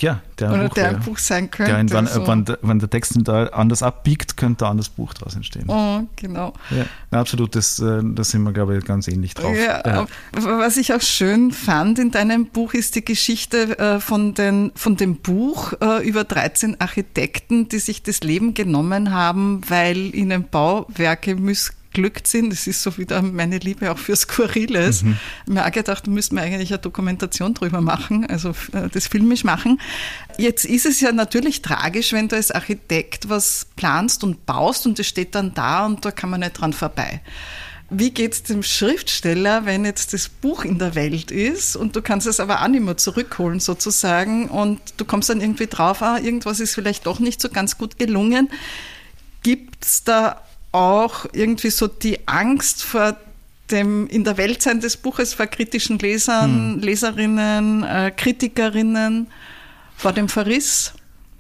ein Buch sein könnte. Wenn der Text da anders abbiegt, könnte ein anderes Buch daraus entstehen. Oh, genau. Ja, absolut, da sind wir, glaube ich, ganz ähnlich drauf. Ja. Was ich auch schön fand in deinem Buch, ist die Geschichte von dem Buch über 13 Architekten, die sich das Leben genommen haben, weil ihnen Bauwerke missglückt sind. Das ist so wieder meine Liebe auch für Skurriles. Ich habe mir auch gedacht, da müssten wir eigentlich eine Dokumentation drüber machen, also das filmisch machen. Jetzt ist es ja natürlich tragisch, wenn du als Architekt was planst und baust und das steht dann da und da kann man nicht dran vorbei. Wie geht es dem Schriftsteller, wenn jetzt das Buch in der Welt ist und du kannst es aber auch nicht mehr zurückholen sozusagen und du kommst dann irgendwie drauf, irgendwas ist vielleicht doch nicht so ganz gut gelungen. Gibt es da auch irgendwie so die Angst vor dem in der Welt sein des Buches vor kritischen Lesern, Leserinnen, Kritikerinnen, vor dem Verriss?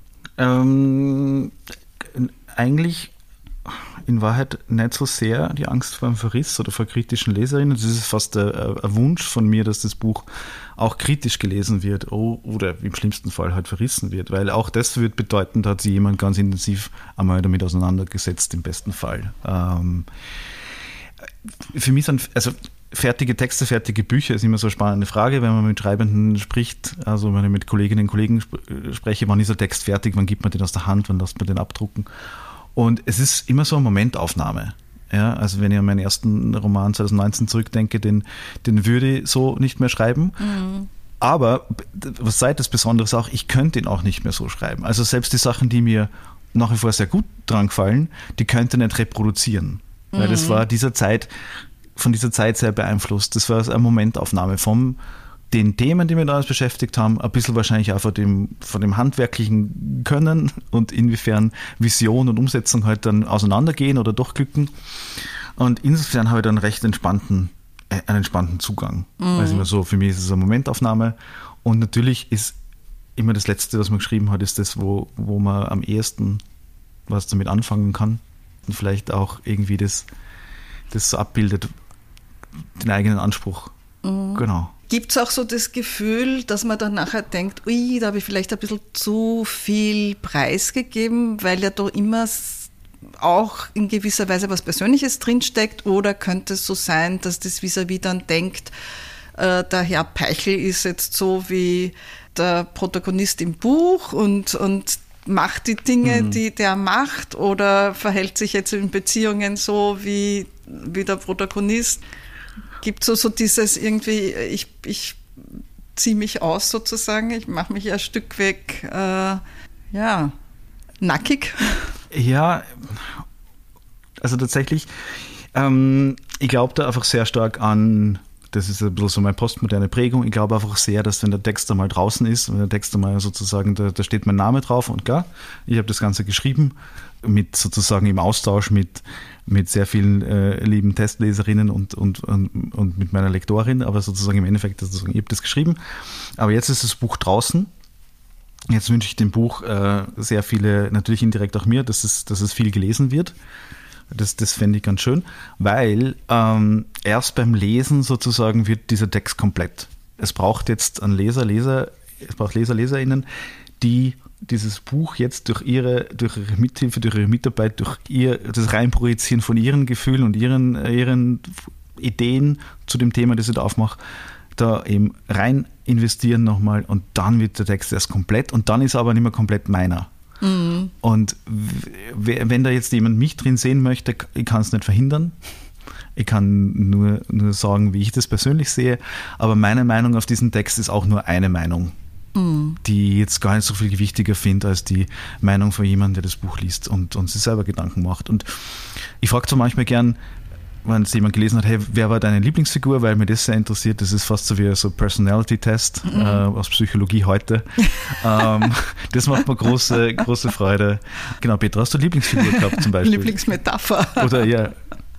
Eigentlich in Wahrheit nicht so sehr die Angst vor dem Verriss oder vor kritischen Leserinnen. Das ist fast ein Wunsch von mir, dass das Buch auch kritisch gelesen wird oder im schlimmsten Fall halt verrissen wird, weil auch das wird bedeuten, da hat sich jemand ganz intensiv einmal damit auseinandergesetzt, im besten Fall. Für mich sind, also fertige Texte, fertige Bücher ist immer so eine spannende Frage, wenn man mit Schreibenden spricht, also wenn ich mit Kolleginnen und Kollegen spreche, wann ist der Text fertig, wann gibt man den aus der Hand, wann lässt man den abdrucken? Und es ist immer so eine Momentaufnahme. Ja, also wenn ich an meinen ersten Roman 2019 zurückdenke, den würde ich so nicht mehr schreiben. Mhm. Aber was sei das Besondere auch, ich könnte ihn auch nicht mehr so schreiben. Also selbst die Sachen, die mir nach wie vor sehr gut dran gefallen, die könnte ich nicht reproduzieren. Weil das war von dieser Zeit sehr beeinflusst. Das war eine Momentaufnahme von den Themen, die mich damals beschäftigt haben, ein bisschen wahrscheinlich auch von dem handwerklichen Können und inwiefern Vision und Umsetzung halt dann auseinandergehen oder doch glücken. Und insofern habe ich dann einen entspannten Zugang. Also immer so, für mich ist es eine Momentaufnahme. Und natürlich ist immer das Letzte, was man geschrieben hat, ist das, wo man am ehesten was damit anfangen kann. Und vielleicht auch irgendwie das so abbildet, den eigenen Anspruch. Genau. Gibt es auch so das Gefühl, dass man dann nachher denkt, ui, da habe ich vielleicht ein bisschen zu viel preisgegeben, weil ja da immer auch in gewisser Weise was Persönliches drinsteckt, oder könnte es so sein, dass das vis-à-vis dann denkt, der Herr Peichel ist jetzt so wie der Protagonist im Buch und macht die Dinge, die der macht, oder verhält sich jetzt in Beziehungen so wie der Protagonist? Gibt es so dieses irgendwie, ich ziehe mich aus sozusagen, ich mache mich ein Stück weg, nackig? Ja, also tatsächlich, ich glaube da einfach sehr stark an, das ist ein bisschen so meine postmoderne Prägung, ich glaube einfach sehr, dass wenn der Text einmal draußen ist, wenn der Text einmal sozusagen, da steht mein Name drauf und klar, ich habe das Ganze geschrieben, mit sozusagen im Austausch mit sehr vielen lieben Testleserinnen und mit meiner Lektorin, aber sozusagen im Endeffekt, ich habe das geschrieben, aber jetzt ist das Buch draußen. Jetzt wünsche ich dem Buch sehr viele, natürlich indirekt auch mir, dass es viel gelesen wird. Das fände ich ganz schön, weil erst beim Lesen sozusagen wird dieser Text komplett. Es braucht jetzt einen LeserInnen, die dieses Buch jetzt durch ihre Mithilfe, durch ihre Mitarbeit, durch das Reinprojizieren von ihren Gefühlen und ihren Ideen zu dem Thema, das ich da aufmache, da eben rein investieren nochmal, und dann wird der Text erst komplett, und dann ist er aber nicht mehr komplett meiner. Mhm. Und wenn da jetzt jemand mich drin sehen möchte, ich kann es nicht verhindern. Ich kann nur sagen, wie ich das persönlich sehe, aber meine Meinung auf diesen Text ist auch nur eine Meinung, die ich jetzt gar nicht so viel gewichtiger finde als die Meinung von jemandem, der das Buch liest und sich selber Gedanken macht. Und ich frage zwar manchmal gern, wenn es jemand gelesen hat, hey, wer war deine Lieblingsfigur, weil mir das sehr interessiert. Das ist fast so wie so ein Personality-Test aus Psychologie heute. Das macht mir große Freude. Genau, Petra, hast du eine Lieblingsfigur gehabt zum Beispiel? Lieblingsmetapher. Oder ja.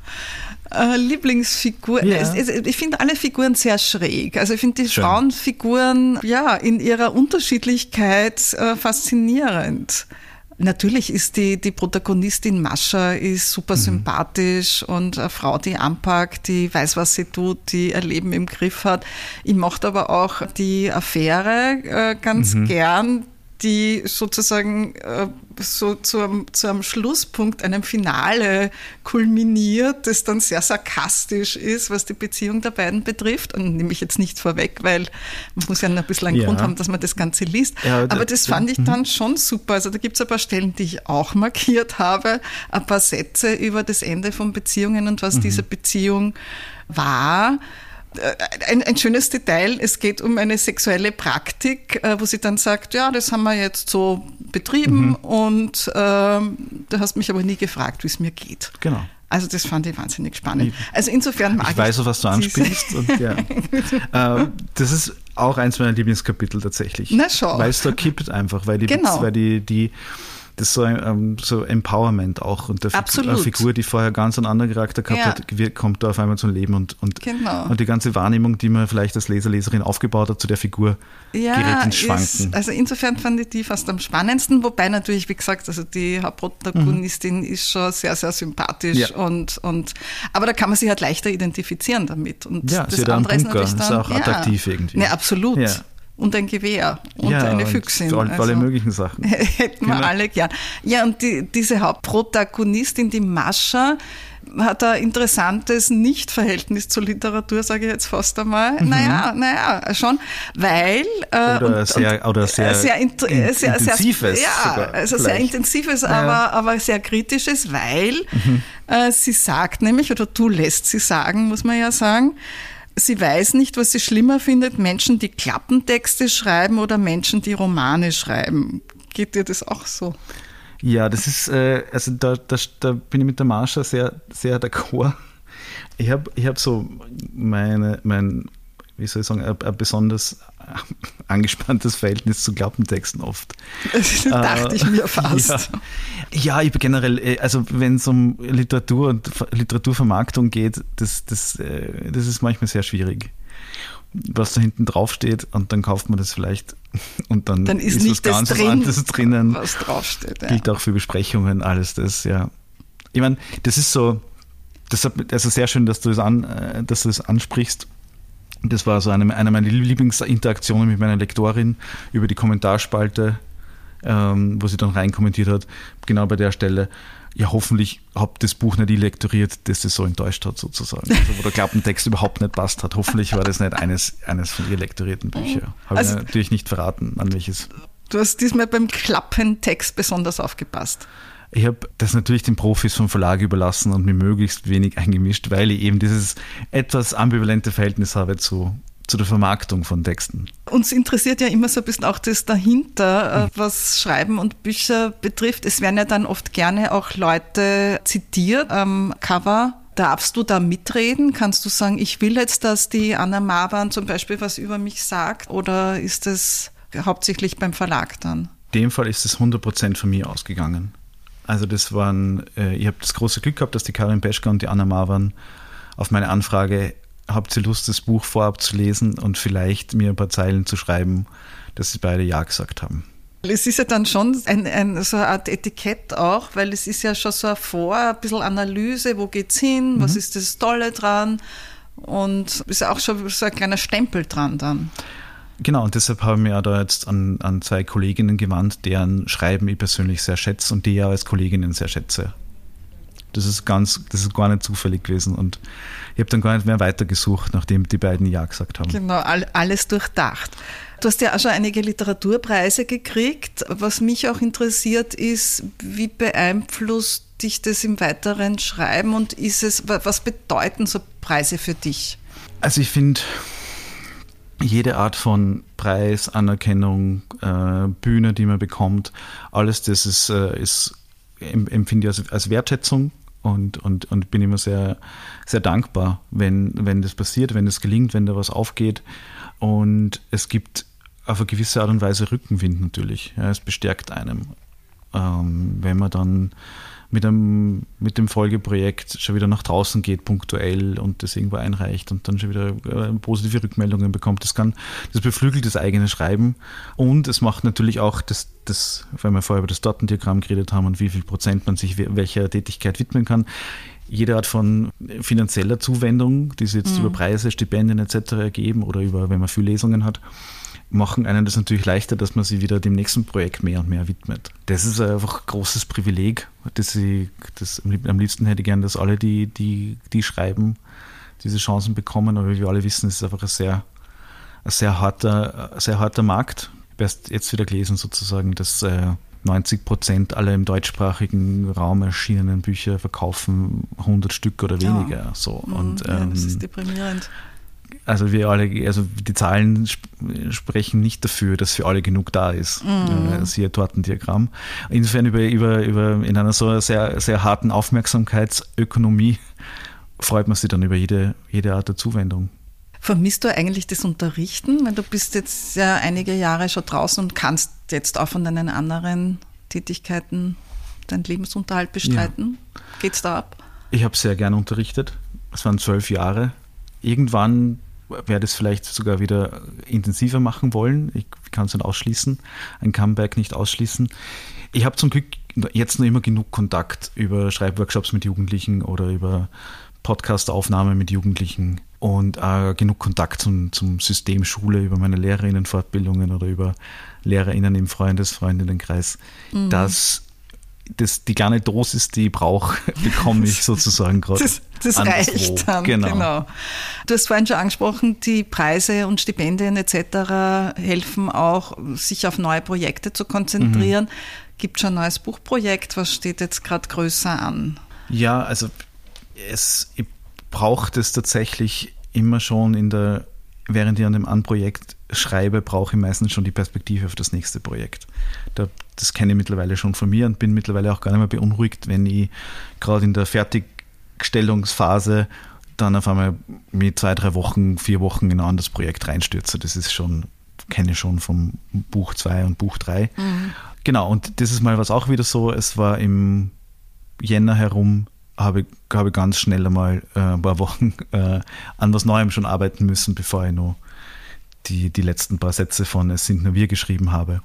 Lieblingsfigur. Ja. Ich finde alle Figuren sehr schräg. Also ich finde die Frauenfiguren in ihrer Unterschiedlichkeit faszinierend. Natürlich ist die Protagonistin Mascha ist super sympathisch und eine Frau, die anpackt, die weiß, was sie tut, die ihr Leben im Griff hat. Ich mochte aber auch die Affäre ganz gern, die sozusagen so zu einem Schlusspunkt, einem Finale kulminiert, das dann sehr sarkastisch ist, was die Beziehung der beiden betrifft. Und nehme ich jetzt nicht vorweg, weil man muss ja ein bisschen einen Grund haben, dass man das Ganze liest. Ja, aber das fand ich dann schon super. Also da gibt es ein paar Stellen, die ich auch markiert habe, ein paar Sätze über das Ende von Beziehungen und was diese Beziehung war. Ein schönes Detail, es geht um eine sexuelle Praktik, wo sie dann sagt, ja, das haben wir jetzt so betrieben und du hast mich aber nie gefragt, wie es mir geht. Genau. Also das fand ich wahnsinnig spannend. Also insofern mag ich weiß, auf was du anspielst. Und, das ist auch eins meiner Lieblingskapitel tatsächlich. Na schau. Weil es da kippt einfach, weil das das ist so Empowerment auch. Und eine Figur, die vorher ganz einen anderen Charakter gehabt hat, kommt da auf einmal zum Leben und die ganze Wahrnehmung, die man vielleicht als Leser, Leserin aufgebaut hat zu der Figur, gerät ins Schwanken. Also insofern fand ich die fast am spannendsten, wobei natürlich, wie gesagt, also die Hauptprotagonistin ist schon sehr, sehr sympathisch aber da kann man sich halt leichter identifizieren damit. Und ja, das sie hat einen andere Bunker, ist auch attraktiv irgendwie. Ne, absolut. Ja. Und ein Gewehr und eine Füchsin. Für alle möglichen Sachen. Hätten wir alle gern. Ja, und diese Hauptprotagonistin, die Mascha, hat ein interessantes Nicht-Verhältnis zur Literatur, sage ich jetzt fast einmal. Naja, schon, weil... sehr intensives. Sehr intensives, aber sehr kritisches, weil sie sagt nämlich, oder du lässt sie sagen, muss man ja sagen, sie weiß nicht, was sie schlimmer findet, Menschen, die Klappentexte schreiben oder Menschen, die Romane schreiben. Geht dir das auch so? Ja, das ist, also da bin ich mit der Mascha sehr, sehr d'accord. Ich hab so wie soll ich sagen, ein besonders angespanntes Verhältnis zu Klappentexten oft. Das dachte ich mir fast. Ja, ich generell, also wenn es um Literatur und Literaturvermarktung geht, das ist manchmal sehr schwierig. Was da hinten drauf steht und dann kauft man das vielleicht und dann ist nicht was ganz anderes drinnen, was draufsteht. Ja. Gilt auch für Besprechungen, alles das, ja. Ich meine, das ist so, also sehr schön, dass du das ansprichst. Das war so eine meiner Lieblingsinteraktionen mit meiner Lektorin über die Kommentarspalte, wo sie dann reinkommentiert hat, genau bei der Stelle, ja, hoffentlich habt das Buch nicht lektoriert, das es so enttäuscht hat, sozusagen. Also, wo der Klappentext überhaupt nicht passt hat. Hoffentlich war das nicht eines von ihr lektorierten Büchern. Habe ich natürlich nicht verraten, an welches. Du hast diesmal beim Klappentext besonders aufgepasst. Ich habe das natürlich den Profis vom Verlag überlassen und mir möglichst wenig eingemischt, weil ich eben dieses etwas ambivalente Verhältnis habe zu der Vermarktung von Texten. Uns interessiert ja immer so ein bisschen auch das dahinter, was Schreiben und Bücher betrifft. Es werden ja dann oft gerne auch Leute zitiert am Cover. Darfst du da mitreden? Kannst du sagen, ich will jetzt, dass die Anna Marwan zum Beispiel was über mich sagt? Oder ist das hauptsächlich beim Verlag dann? In dem Fall ist es 100% von mir ausgegangen. Also ich habe das große Glück gehabt, dass die Karin Peschka und die Anna Marwan auf meine Anfrage, habt ihr Lust, das Buch vorab zu lesen und vielleicht mir ein paar Zeilen zu schreiben, dass sie beide Ja gesagt haben. Es ist ja dann schon so eine Art Etikett auch, weil es ist ja schon so ein bisschen Analyse, wo geht's hin, was ist das Tolle dran und ist ja auch schon so ein kleiner Stempel dran dann. Genau, und deshalb habe ich mich auch da jetzt an zwei Kolleginnen gewandt, deren Schreiben ich persönlich sehr schätze und die ich auch als Kolleginnen sehr schätze. Das ist gar nicht zufällig gewesen und ich habe dann gar nicht mehr weitergesucht, nachdem die beiden Ja gesagt haben. Genau, alles durchdacht. Du hast ja auch schon einige Literaturpreise gekriegt. Was mich auch interessiert ist, wie beeinflusst dich das im weiteren Schreiben und was bedeuten so Preise für dich? Also ich finde, jede Art von Preis, Anerkennung, Bühne, die man bekommt, alles das empfinde ich als Wertschätzung und bin immer sehr, sehr dankbar, wenn das passiert, wenn das gelingt, wenn da was aufgeht. Und es gibt auf eine gewisse Art und Weise Rückenwind natürlich. Ja, es bestärkt einem, wenn man dann mit dem Folgeprojekt schon wieder nach draußen geht, punktuell und das irgendwo einreicht und dann schon wieder positive Rückmeldungen bekommt. Das beflügelt das eigene Schreiben und es macht natürlich auch das, weil wir vorher über das Tortendiagramm geredet haben und wie viel Prozent man sich welcher Tätigkeit widmen kann. Jede Art von finanzieller Zuwendung, die sich jetzt über Preise, Stipendien etc. ergeben oder wenn man viel Lesungen hat, machen einen das natürlich leichter, dass man sich wieder dem nächsten Projekt mehr und mehr widmet. Das ist einfach ein großes Privileg, am liebsten hätte ich gern, dass alle, die schreiben, diese Chancen bekommen, aber wie wir alle wissen, ist es einfach ein sehr harter Markt. Ich habe erst jetzt wieder gelesen sozusagen, dass 90% aller im deutschsprachigen Raum erschienenen Bücher verkaufen 100 Stück oder weniger. Ja. So. Und, das ist deprimierend. Also die Zahlen sprechen nicht dafür, dass für alle genug da ist. Siehe Tortendiagramm. Insofern in einer so sehr, sehr harten Aufmerksamkeitsökonomie freut man sich dann über jede Art der Zuwendung. Vermisst du eigentlich das Unterrichten? Weil du bist jetzt ja einige Jahre schon draußen und kannst jetzt auch von deinen anderen Tätigkeiten deinen Lebensunterhalt bestreiten? Ja. Geht's da ab? Ich habe sehr gerne unterrichtet. Es waren 12 Jahre. Irgendwann werde ich es vielleicht sogar wieder intensiver machen wollen. Ich kann es nicht ausschließen, ein Comeback nicht ausschließen. Ich habe zum Glück jetzt noch immer genug Kontakt über Schreibworkshops mit Jugendlichen oder über Podcast-Aufnahmen mit Jugendlichen und genug Kontakt zum System Schule über meine Lehrerinnenfortbildungen oder über Lehrerinnen im Freundinnenkreis, dass das die kleine Dosis, die ich brauche, bekomme ich sozusagen gerade. Das reicht dann, genau. Du hast vorhin schon angesprochen, die Preise und Stipendien etc. helfen auch, sich auf neue Projekte zu konzentrieren. Gibt schon ein neues Buchprojekt? Was steht jetzt gerade größer an? Ja, also ich brauche das tatsächlich immer schon während ich an dem einen Projekt schreibe, brauche ich meistens schon die Perspektive auf das nächste Projekt. Das kenne ich mittlerweile schon von mir und bin mittlerweile auch gar nicht mehr beunruhigt, wenn ich gerade in der Fertigstellungsphase dann auf einmal mit 2, 3 Wochen, 4 Wochen in ein anderes Projekt reinstürze. Das ist schon, kenne ich schon vom Buch 2 und Buch 3. Genau, und das ist mal was auch wieder so, es war im Jänner herum, habe ich ganz schnell einmal ein paar Wochen an was Neuem schon arbeiten müssen, bevor ich noch die letzten paar Sätze von Es sind nur wir geschrieben habe.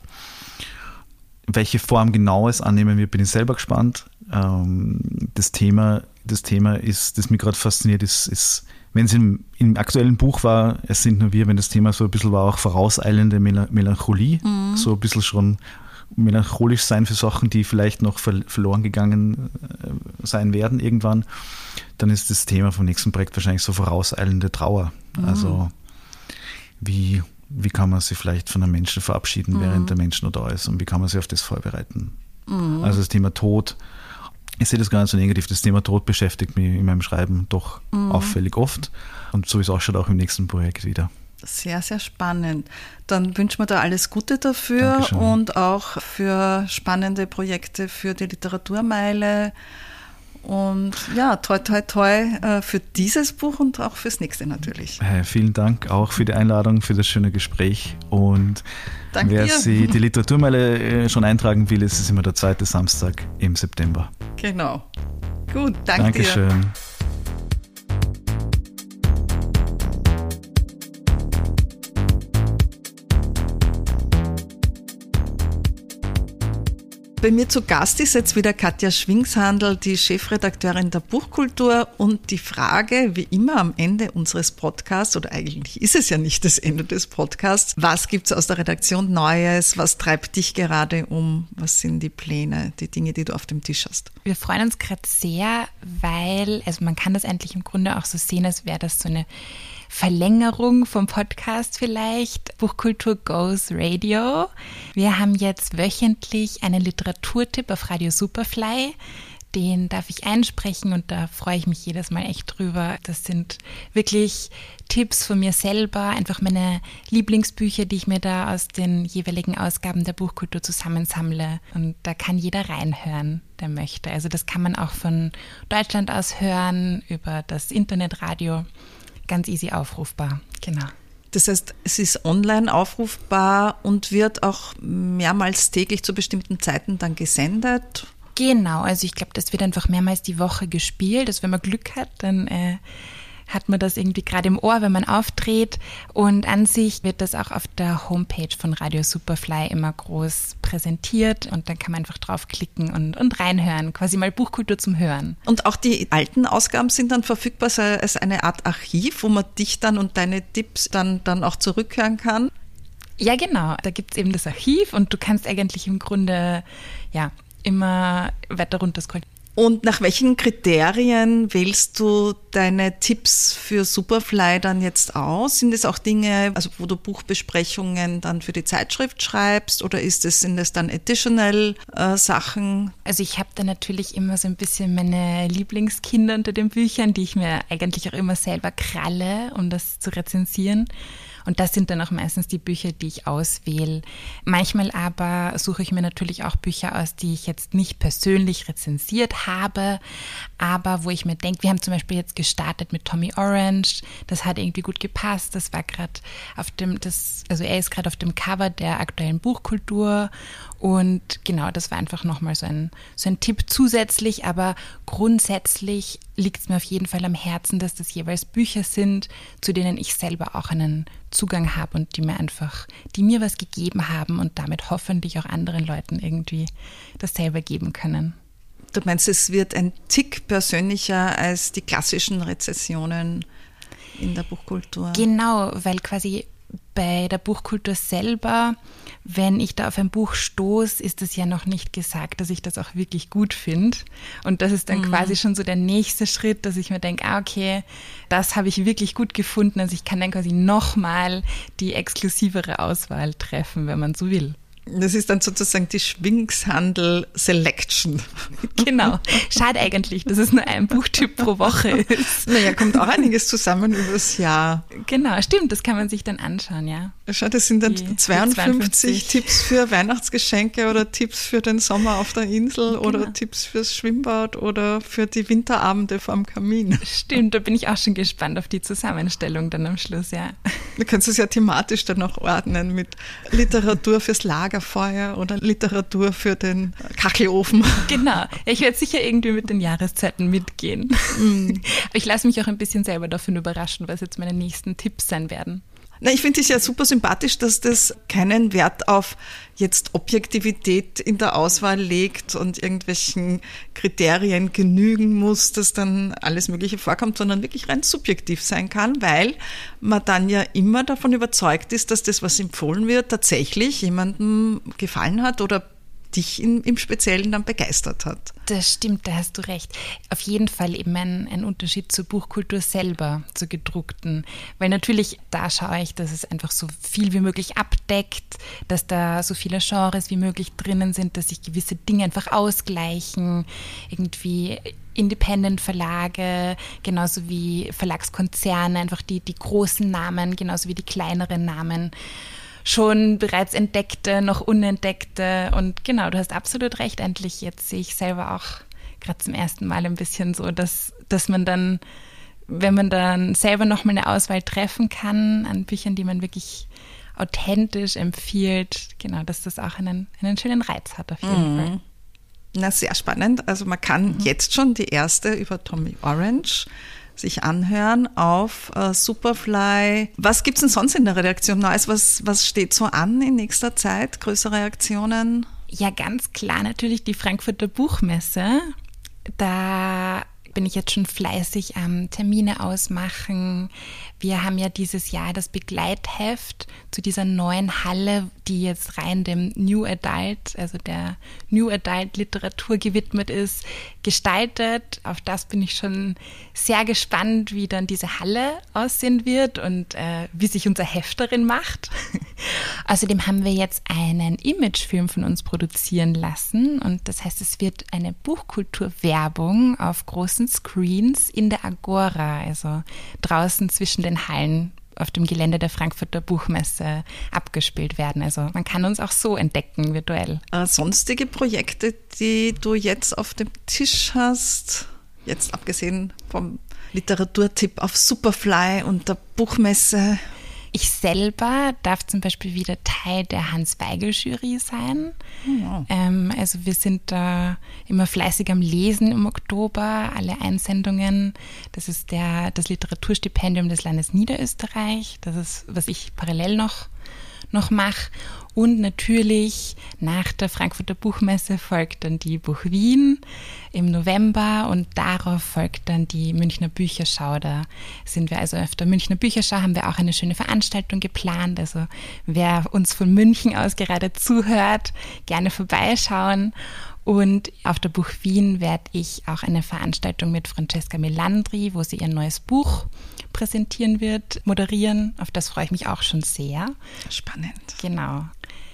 Welche Form genau es annehmen wird, bin ich selber gespannt. Das Thema ist, das mich gerade fasziniert, ist wenn es im aktuellen Buch war, Es sind nur wir, wenn das Thema so ein bisschen war, auch vorauseilende Melancholie, so ein bisschen schon melancholisch sein für Sachen, die vielleicht noch verloren gegangen sein werden irgendwann, dann ist das Thema vom nächsten Projekt wahrscheinlich so vorauseilende Trauer. Also wie kann man sich vielleicht von einem Menschen verabschieden, während der Mensch noch da ist, und wie kann man sich auf das vorbereiten? Also das Thema Tod, ich sehe das gar nicht so negativ, das Thema Tod beschäftigt mich in meinem Schreiben doch auffällig oft, und so ist auch im nächsten Projekt wieder. Sehr, sehr spannend. Dann wünschen wir da alles Gute dafür. Dankeschön. Und auch für spannende Projekte für die Literaturmeile. Und ja, toi, toi, toi für dieses Buch und auch fürs nächste natürlich. Vielen Dank auch für die Einladung, für das schöne Gespräch. Und wer sich die Literaturmeile schon eintragen will, ist es immer der 2. Samstag im September. Genau. Gut, danke Dankeschön. dir. Bei mir zu Gast ist jetzt wieder Katja Schwingshandl, die Chefredakteurin der Buchkultur, und die Frage, wie immer am Ende unseres Podcasts, oder eigentlich ist es ja nicht das Ende des Podcasts, was gibt es aus der Redaktion Neues, was treibt dich gerade um, was sind die Pläne, die Dinge, die du auf dem Tisch hast? Wir freuen uns gerade sehr, weil, also man kann das eigentlich im Grunde auch so sehen, als wäre das so eine Verlängerung vom Podcast vielleicht, Buchkultur Goes Radio. Wir haben jetzt wöchentlich einen Literaturtipp auf Radio Superfly. Den darf ich einsprechen und da freue ich mich jedes Mal echt drüber. Das sind wirklich Tipps von mir selber, einfach meine Lieblingsbücher, die ich mir da aus den jeweiligen Ausgaben der Buchkultur zusammensammle. Und da kann jeder reinhören, der möchte. Also das kann man auch von Deutschland aus hören, über das Internetradio. Ganz easy aufrufbar, genau. Das heißt, es ist online aufrufbar und wird auch mehrmals täglich zu bestimmten Zeiten dann gesendet? Genau, also ich glaube, das wird einfach mehrmals die Woche gespielt. Also wenn man Glück hat, dann hat man das irgendwie gerade im Ohr, wenn man auftritt. Und an sich wird das auch auf der Homepage von Radio Superfly immer groß präsentiert. Und dann kann man einfach draufklicken und reinhören, quasi mal Buchkultur zum Hören. Und auch die alten Ausgaben sind dann verfügbar als eine Art Archiv, wo man dich dann und deine Tipps dann auch zurückhören kann? Ja, genau. Da gibt es eben das Archiv und du kannst eigentlich im Grunde immer weiter runter scrollen. Und nach welchen Kriterien wählst du deine Tipps für Superfly dann jetzt aus? Sind es auch Dinge, also wo du Buchbesprechungen dann für die Zeitschrift schreibst, oder sind es dann additional Sachen? Also ich habe da natürlich immer so ein bisschen meine Lieblingskinder unter den Büchern, die ich mir eigentlich auch immer selber kralle, um das zu rezensieren. Und das sind dann auch meistens die Bücher, die ich auswähle. Manchmal aber suche ich mir natürlich auch Bücher aus, die ich jetzt nicht persönlich rezensiert habe, aber wo ich mir denke, wir haben zum Beispiel jetzt gestartet mit Tommy Orange, das hat irgendwie gut gepasst, das war gerade er ist gerade auf dem Cover der aktuellen Buchkultur und genau, das war einfach nochmal so ein Tipp zusätzlich, aber grundsätzlich liegt es mir auf jeden Fall am Herzen, dass das jeweils Bücher sind, zu denen ich selber auch einen Zugang habe und die mir was gegeben haben und damit hoffentlich auch anderen Leuten irgendwie das selber geben können. Du meinst, es wird ein Tick persönlicher als die klassischen Rezensionen in der Buchkultur? Genau, weil quasi bei der Buchkultur selber, wenn ich da auf ein Buch stoße, ist es ja noch nicht gesagt, dass ich das auch wirklich gut finde. Und das ist dann quasi schon so der nächste Schritt, dass ich mir denke, okay, das habe ich wirklich gut gefunden. Also ich kann dann quasi nochmal die exklusivere Auswahl treffen, wenn man so will. Das ist dann sozusagen die Schwinkshandel Selection. Genau. Schade eigentlich, dass es nur ein Buchtyp pro Woche ist. Naja, kommt auch einiges zusammen übers Jahr. Genau, stimmt, das kann man sich dann anschauen, ja. Schau, das sind dann 52 Tipps für Weihnachtsgeschenke oder Tipps für den Sommer auf der Insel oder Tipps fürs Schwimmbad oder für die Winterabende vorm Kamin. Stimmt, da bin ich auch schon gespannt auf die Zusammenstellung dann am Schluss, ja. Du kannst es ja thematisch dann auch ordnen mit Literatur fürs Lagerfeuer oder Literatur für den Kachelofen. Genau, ja, ich werde sicher irgendwie mit den Jahreszeiten mitgehen. Aber ich lasse mich auch ein bisschen selber davon überraschen, was jetzt meine nächsten Tipps sein werden. Na, ich finde es ja super sympathisch, dass das keinen Wert auf jetzt Objektivität in der Auswahl legt und irgendwelchen Kriterien genügen muss, dass dann alles Mögliche vorkommt, sondern wirklich rein subjektiv sein kann, weil man dann ja immer davon überzeugt ist, dass das, was empfohlen wird, tatsächlich jemandem gefallen hat oder dich im Speziellen dann begeistert hat. Das stimmt, da hast du recht. Auf jeden Fall eben ein Unterschied zur Buchkultur selber, zur gedruckten. Weil natürlich, da schaue ich, dass es einfach so viel wie möglich abdeckt, dass da so viele Genres wie möglich drinnen sind, dass sich gewisse Dinge einfach ausgleichen, irgendwie Independent-Verlage, genauso wie Verlagskonzerne, einfach die großen Namen, genauso wie die kleineren Namen. Schon bereits entdeckte, noch unentdeckte und genau, du hast absolut recht, endlich jetzt sehe ich selber auch gerade zum ersten Mal ein bisschen so, dass man dann, wenn man dann selber nochmal eine Auswahl treffen kann an Büchern, die man wirklich authentisch empfiehlt, genau, dass das auch einen schönen Reiz hat auf jeden Fall. Na, sehr spannend, also man kann jetzt schon die erste über Tommy Orange sich anhören auf Superfly. Was gibt es denn sonst in der Redaktion Neues? Was steht so an in nächster Zeit? Größere Aktionen? Ja, ganz klar natürlich die Frankfurter Buchmesse. Da bin ich jetzt schon fleißig am Termine ausmachen. Wir haben ja dieses Jahr das Begleitheft zu dieser neuen Halle, die jetzt rein dem New Adult, also der New Adult Literatur gewidmet ist, gestaltet. Auf das bin ich schon sehr gespannt, wie dann diese Halle aussehen wird und wie sich unser Heft darin macht. Außerdem haben wir jetzt einen Imagefilm von uns produzieren lassen und das heißt, es wird eine Buchkulturwerbung auf großen Screens in der Agora, also draußen zwischen den Hallen auf dem Gelände der Frankfurter Buchmesse abgespielt werden. Also man kann uns auch so entdecken, virtuell. Sonstige Projekte, die du jetzt auf dem Tisch hast, jetzt abgesehen vom Literaturtipp auf Superfly und der Buchmesse? Ich selber darf zum Beispiel wieder Teil der Hans-Weigel-Jury sein. Ja. Also wir sind da immer fleißig am Lesen im Oktober, alle Einsendungen. Das ist das Literaturstipendium des Landes Niederösterreich. Das ist, was ich parallel noch mache. Und natürlich nach der Frankfurter Buchmesse folgt dann die Buch Wien im November und darauf folgt dann die Münchner Bücherschau. Da sind wir also auf der Münchner Bücherschau, haben wir auch eine schöne Veranstaltung geplant. Also wer uns von München aus gerade zuhört, gerne vorbeischauen. Und auf der Buch Wien werde ich auch eine Veranstaltung mit Francesca Melandri, wo sie ihr neues Buch präsentieren wird, moderieren. Auf das freue ich mich auch schon sehr. Spannend. Genau.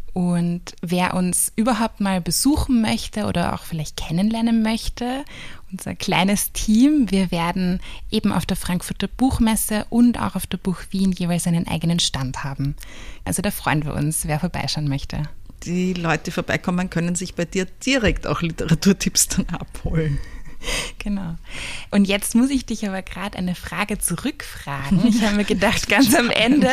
Und wer uns überhaupt mal besuchen möchte oder auch vielleicht kennenlernen möchte, unser kleines Team, wir werden eben auf der Frankfurter Buchmesse und auch auf der Buch Wien jeweils einen eigenen Stand haben. Also da freuen wir uns, wer vorbeischauen möchte. Die Leute, die vorbeikommen, können sich bei dir direkt auch Literaturtipps dann abholen. Genau. Und jetzt muss ich dich aber gerade eine Frage zurückfragen. Ich habe mir gedacht, ganz am Ende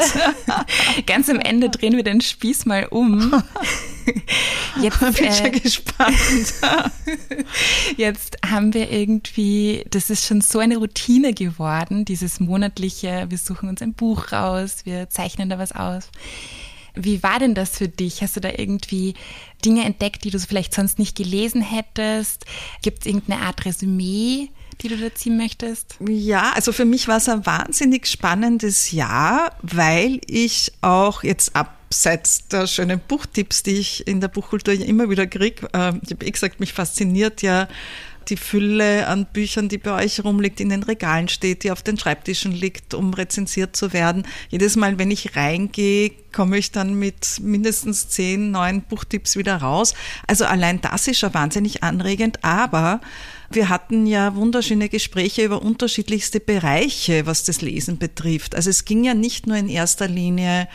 drehen wir den Spieß mal um. Jetzt bin ich ja gespannt. Jetzt haben wir irgendwie, das ist schon so eine Routine geworden, dieses monatliche, wir suchen uns ein Buch raus, wir zeichnen da was aus. Wie war denn das für dich? Hast du da irgendwie Dinge entdeckt, die du vielleicht sonst nicht gelesen hättest? Gibt es irgendeine Art Resümee, die du da ziehen möchtest? Ja, also für mich war es ein wahnsinnig spannendes Jahr, weil ich auch jetzt abseits der schönen Buchtipps, die ich in der Buchkultur immer wieder kriege, ich habe gesagt, mich fasziniert ja die Fülle an Büchern, die bei euch rumliegt, in den Regalen steht, die auf den Schreibtischen liegt, um rezensiert zu werden. Jedes Mal, wenn ich reingehe, komme ich dann mit mindestens 10 neuen Buchtipps wieder raus. Also allein das ist schon wahnsinnig anregend, aber wir hatten ja wunderschöne Gespräche über unterschiedlichste Bereiche, was das Lesen betrifft. Also es ging ja nicht nur in erster Linie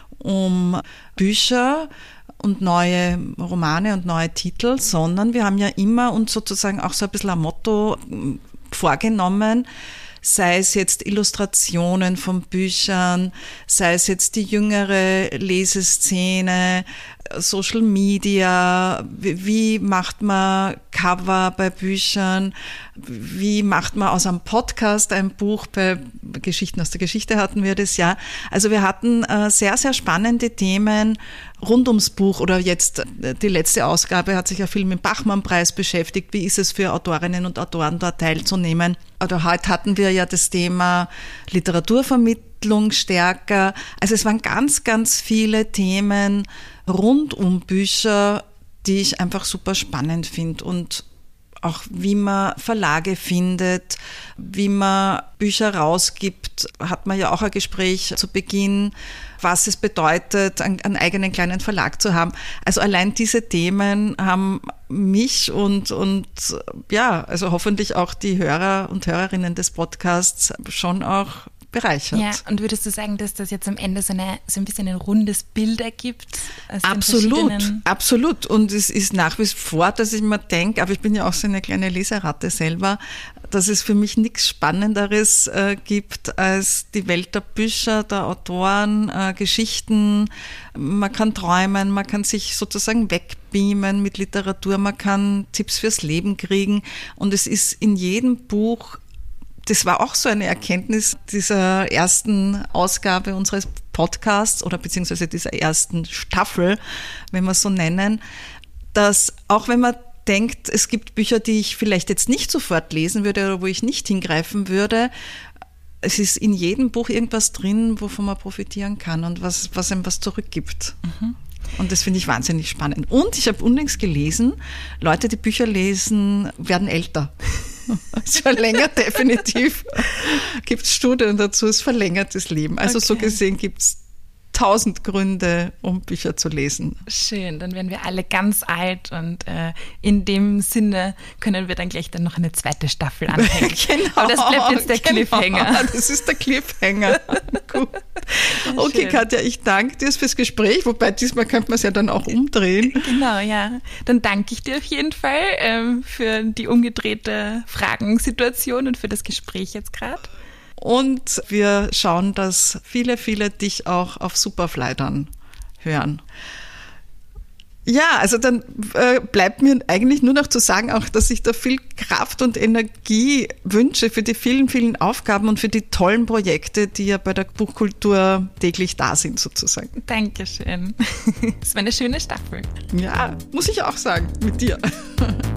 um Bücher und neue Romane und neue Titel, sondern wir haben ja immer uns sozusagen auch so ein bisschen ein Motto vorgenommen, sei es jetzt Illustrationen von Büchern, sei es jetzt die jüngere Leseszene, Social Media, wie macht man Cover bei Büchern, wie macht man aus einem Podcast ein Buch, bei Geschichten aus der Geschichte hatten wir das ja. Also wir hatten sehr, sehr spannende Themen rund ums Buch oder jetzt die letzte Ausgabe hat sich ja viel mit dem Bachmann-Preis beschäftigt. Wie ist es für Autorinnen und Autoren dort teilzunehmen? Oder heute hatten wir ja das Thema Literaturvermittlung stärker. Also es waren ganz, ganz viele Themen rund um Bücher, die ich einfach super spannend finde und auch wie man Verlage findet, wie man Bücher rausgibt, hat man ja auch ein Gespräch zu Beginn, was es bedeutet, einen eigenen kleinen Verlag zu haben. Also allein diese Themen haben mich und ja, also hoffentlich auch die Hörer und Hörerinnen des Podcasts schon auch bereichert. Ja, und würdest du sagen, dass das jetzt am Ende so ein bisschen ein rundes Bild ergibt? Absolut. Und es ist nach wie vor, dass ich mir denke, aber ich bin ja auch so eine kleine Leseratte selber, dass es für mich nichts Spannenderes gibt als die Welt der Bücher, der Autoren, Geschichten. Man kann träumen, man kann sich sozusagen wegbeamen mit Literatur, man kann Tipps fürs Leben kriegen und es ist in jedem Buch. Das war auch so eine Erkenntnis dieser ersten Ausgabe unseres Podcasts oder beziehungsweise dieser ersten Staffel, wenn wir es so nennen, dass auch wenn man denkt, es gibt Bücher, die ich vielleicht jetzt nicht sofort lesen würde oder wo ich nicht hingreifen würde, es ist in jedem Buch irgendwas drin, wovon man profitieren kann und was einem was zurückgibt. Mhm. Und das finde ich wahnsinnig spannend. Und ich habe unlängst gelesen, Leute, die Bücher lesen, werden älter. Es verlängert definitiv, gibt es Studien dazu, es verlängert das Leben. Also okay. So gesehen gibt es 1000 Gründe, um Bücher zu lesen. Schön, dann werden wir alle ganz alt und in dem Sinne können wir dann gleich dann noch eine zweite Staffel anhängen. Genau, aber das bleibt jetzt der Cliffhanger. Das ist der Cliffhanger. Gut. Okay, schön. Katja, ich danke dir fürs Gespräch, wobei diesmal könnte man es ja dann auch umdrehen. Genau, ja. Dann danke ich dir auf jeden Fall für die umgedrehte Fragensituation und für das Gespräch jetzt gerade. Und wir schauen, dass viele, viele dich auch auf Superfly dann hören. Ja, also dann bleibt mir eigentlich nur noch zu sagen, auch, dass ich da viel Kraft und Energie wünsche für die vielen, vielen Aufgaben und für die tollen Projekte, die ja bei der Buchkultur täglich da sind sozusagen. Dankeschön. Das war eine schöne Staffel. Ja, muss ich auch sagen, mit dir.